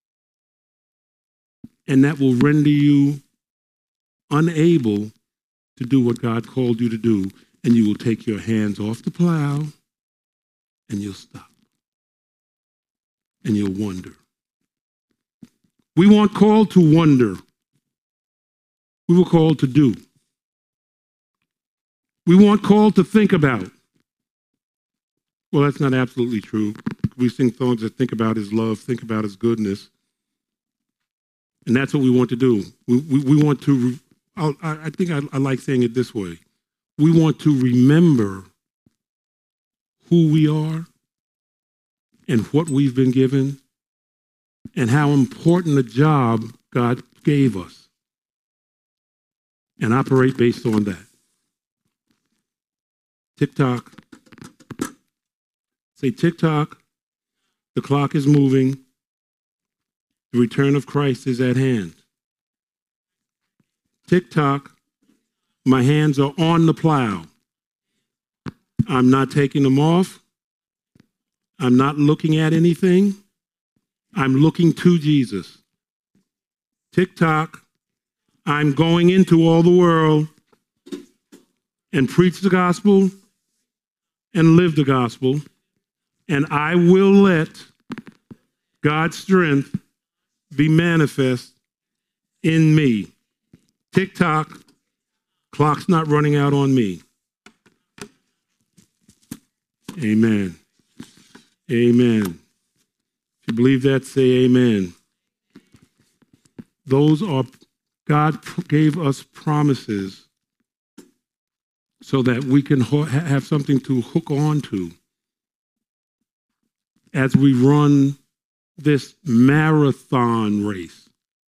And that will render you unable to do what God called you to do. And you will take your hands off the plow and you'll stop. And you'll wonder. We weren't called to wonder. We were called to do. We weren't called to think about. Well, that's not absolutely true. We sing songs that think about his love, think about his goodness. And that's what we want to do. We want to, I think I like saying it this way. We want to remember who we are and what we've been given and how important a job God gave us and operate based on that. Tick-tock. Say tick-tock. The clock is moving. The return of Christ is at hand. Tick-tock, my hands are on the plow. I'm not taking them off. I'm not looking at anything. I'm looking to Jesus. Tick-tock, I'm going into all the world and preach the gospel and live the gospel, and I will let God's strength be manifest in me. Tick-tock, clock's not running out on me. Amen. Amen. If you believe that, say amen. Those are, God gave us promises so that we can have something to hook on to as we run this marathon race.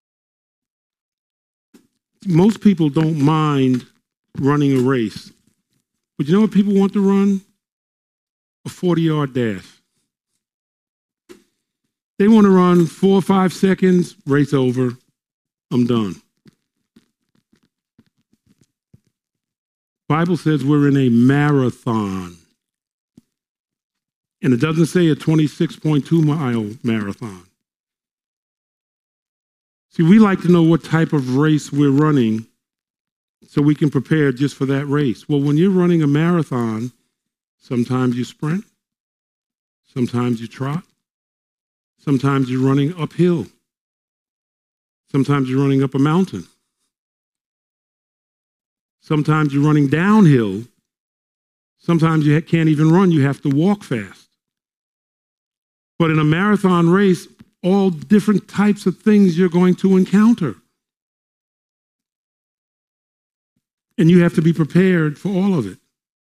Most people don't mind running a race, but you know what people want to run? A 40-yard dash. They want to run 4 or 5 seconds, race over, I'm done. Bible says we're in a marathon. And it doesn't say a 26.2-mile marathon. See, we like to know what type of race we're running so we can prepare just for that race. Well, when you're running a marathon, sometimes you sprint, sometimes you trot, sometimes you're running uphill, sometimes you're running up a mountain, sometimes you're running downhill, sometimes you can't even run, you have to walk fast. But in a marathon race, all different types of things you're going to encounter. And you have to be prepared for all of it.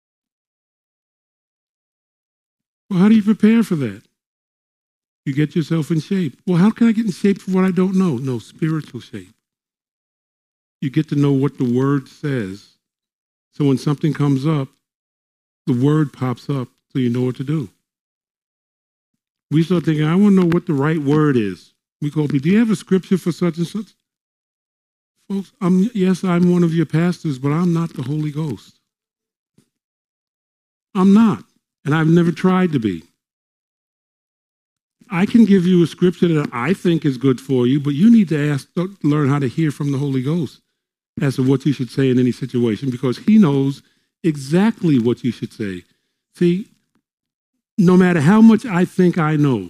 Well, how do you prepare for that? You get yourself in shape. Well, how can I get in shape for what I don't know? No, spiritual shape. You get to know what the Word says. So when something comes up, the Word pops up so you know what to do. We start thinking, I want to know what the right word is. We call people, do you have a scripture for such and such? Folks, yes, I'm one of your pastors, but I'm not the Holy Ghost. I'm not, and I've never tried to be. I can give you a scripture that I think is good for you, but you need to learn how to hear from the Holy Ghost as to what you should say in any situation, because he knows exactly what you should say. See, no matter how much I think I know,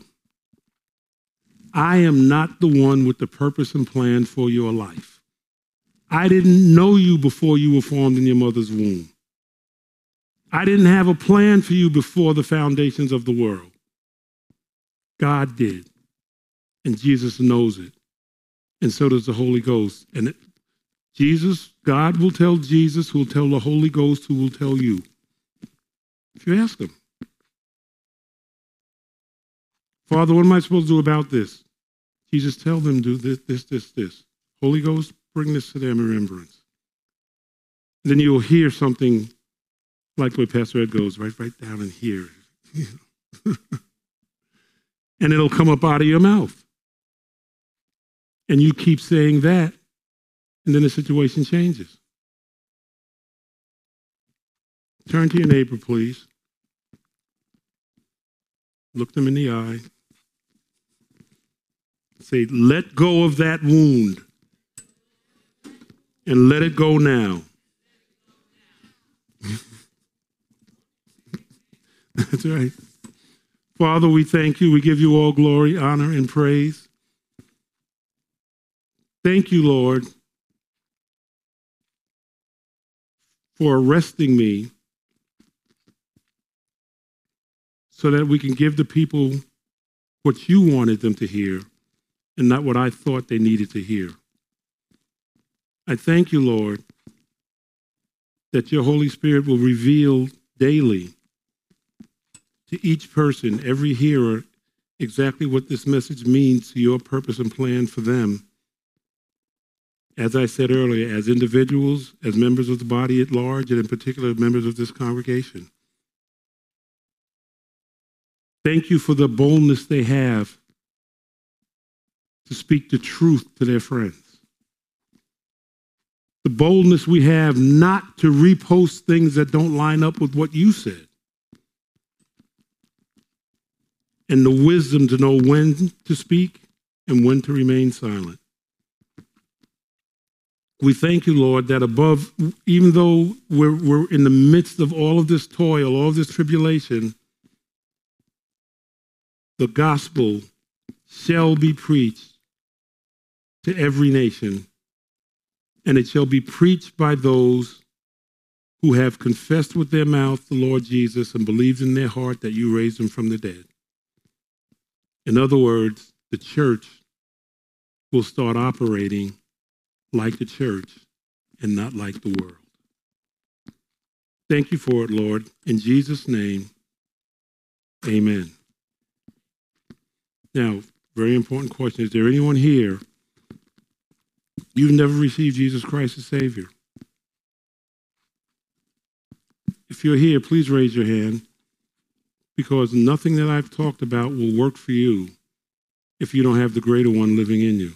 I am not the one with the purpose and plan for your life. I didn't know you before you were formed in your mother's womb. I didn't have a plan for you before the foundations of the world. God did. And Jesus knows it. And so does the Holy Ghost. And God will tell Jesus, who will tell the Holy Ghost, who will tell you. If you ask him. Father, what am I supposed to do about this? Jesus, tell them, do this. Holy Ghost, bring this to their remembrance. And then you'll hear something like where Pastor Ed goes, right down in here. And it'll come up out of your mouth. And you keep saying that, and then the situation changes. Turn to your neighbor, please. Look them in the eye. Say, let go of that wound and let it go now. That's right. Father, we thank you. We give you all glory, honor, and praise. Thank you, Lord, for arresting me so that we can give the people what you wanted them to hear and not what I thought they needed to hear. I thank you, Lord, that your Holy Spirit will reveal daily to each person, every hearer, exactly what this message means to your purpose and plan for them. As I said earlier, as individuals, as members of the body at large, and in particular, members of this congregation. Thank you for the boldness they have to speak the truth to their friends. The boldness we have not to repost things that don't line up with what you said. And the wisdom to know when to speak and when to remain silent. We thank you, Lord, that above, even though we're in the midst of all of this toil, all of this tribulation, the gospel shall be preached to every nation, and it shall be preached by those who have confessed with their mouth the Lord Jesus and believed in their heart that you raised him from the dead. In other words, the church will start operating like the church and not like the world. Thank you for it, Lord. In Jesus' name, amen. Now, very important question. Is there anyone here, you've never received Jesus Christ as Savior? If you're here, please raise your hand, because nothing that I've talked about will work for you if you don't have the greater one living in you.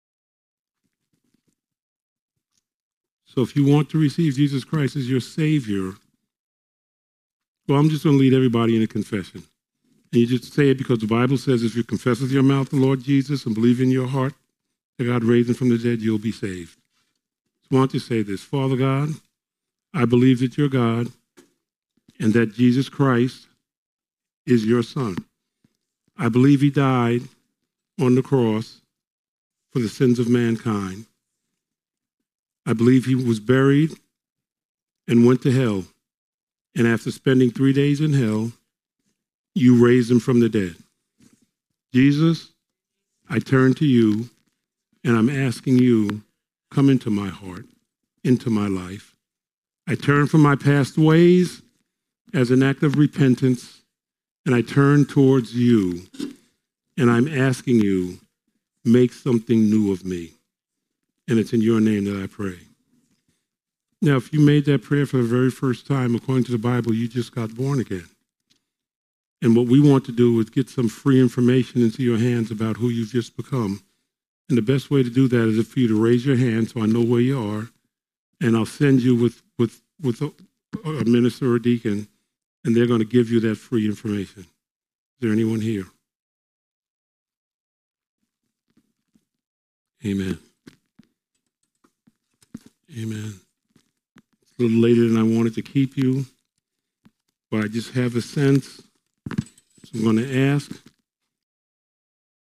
So if you want to receive Jesus Christ as your Savior, well, I'm just going to lead everybody in a confession. And you just say it because the Bible says if you confess with your mouth the Lord Jesus and believe in your heart that God raised him from the dead, you'll be saved. So I want to say this. Father God, I believe that you're God and that Jesus Christ is your Son. I believe he died on the cross for the sins of mankind. I believe he was buried and went to hell. And after spending 3 days in hell, you raised him from the dead. Jesus, I turn to you and I'm asking you, come into my heart, into my life. I turn from my past ways as an act of repentance, and I turn towards you, and I'm asking you, make something new of me. And it's in your name that I pray. Now, if you made that prayer for the very first time, according to the Bible, you just got born again. And what we want to do is get some free information into your hands about who you've just become. And the best way to do that is for you to raise your hand so I know where you are, and I'll send you with a minister or a deacon, and they're going to give you that free information. Is there anyone here? Amen. Amen. It's a little later than I wanted to keep you, but I just have a sense. So I'm going to ask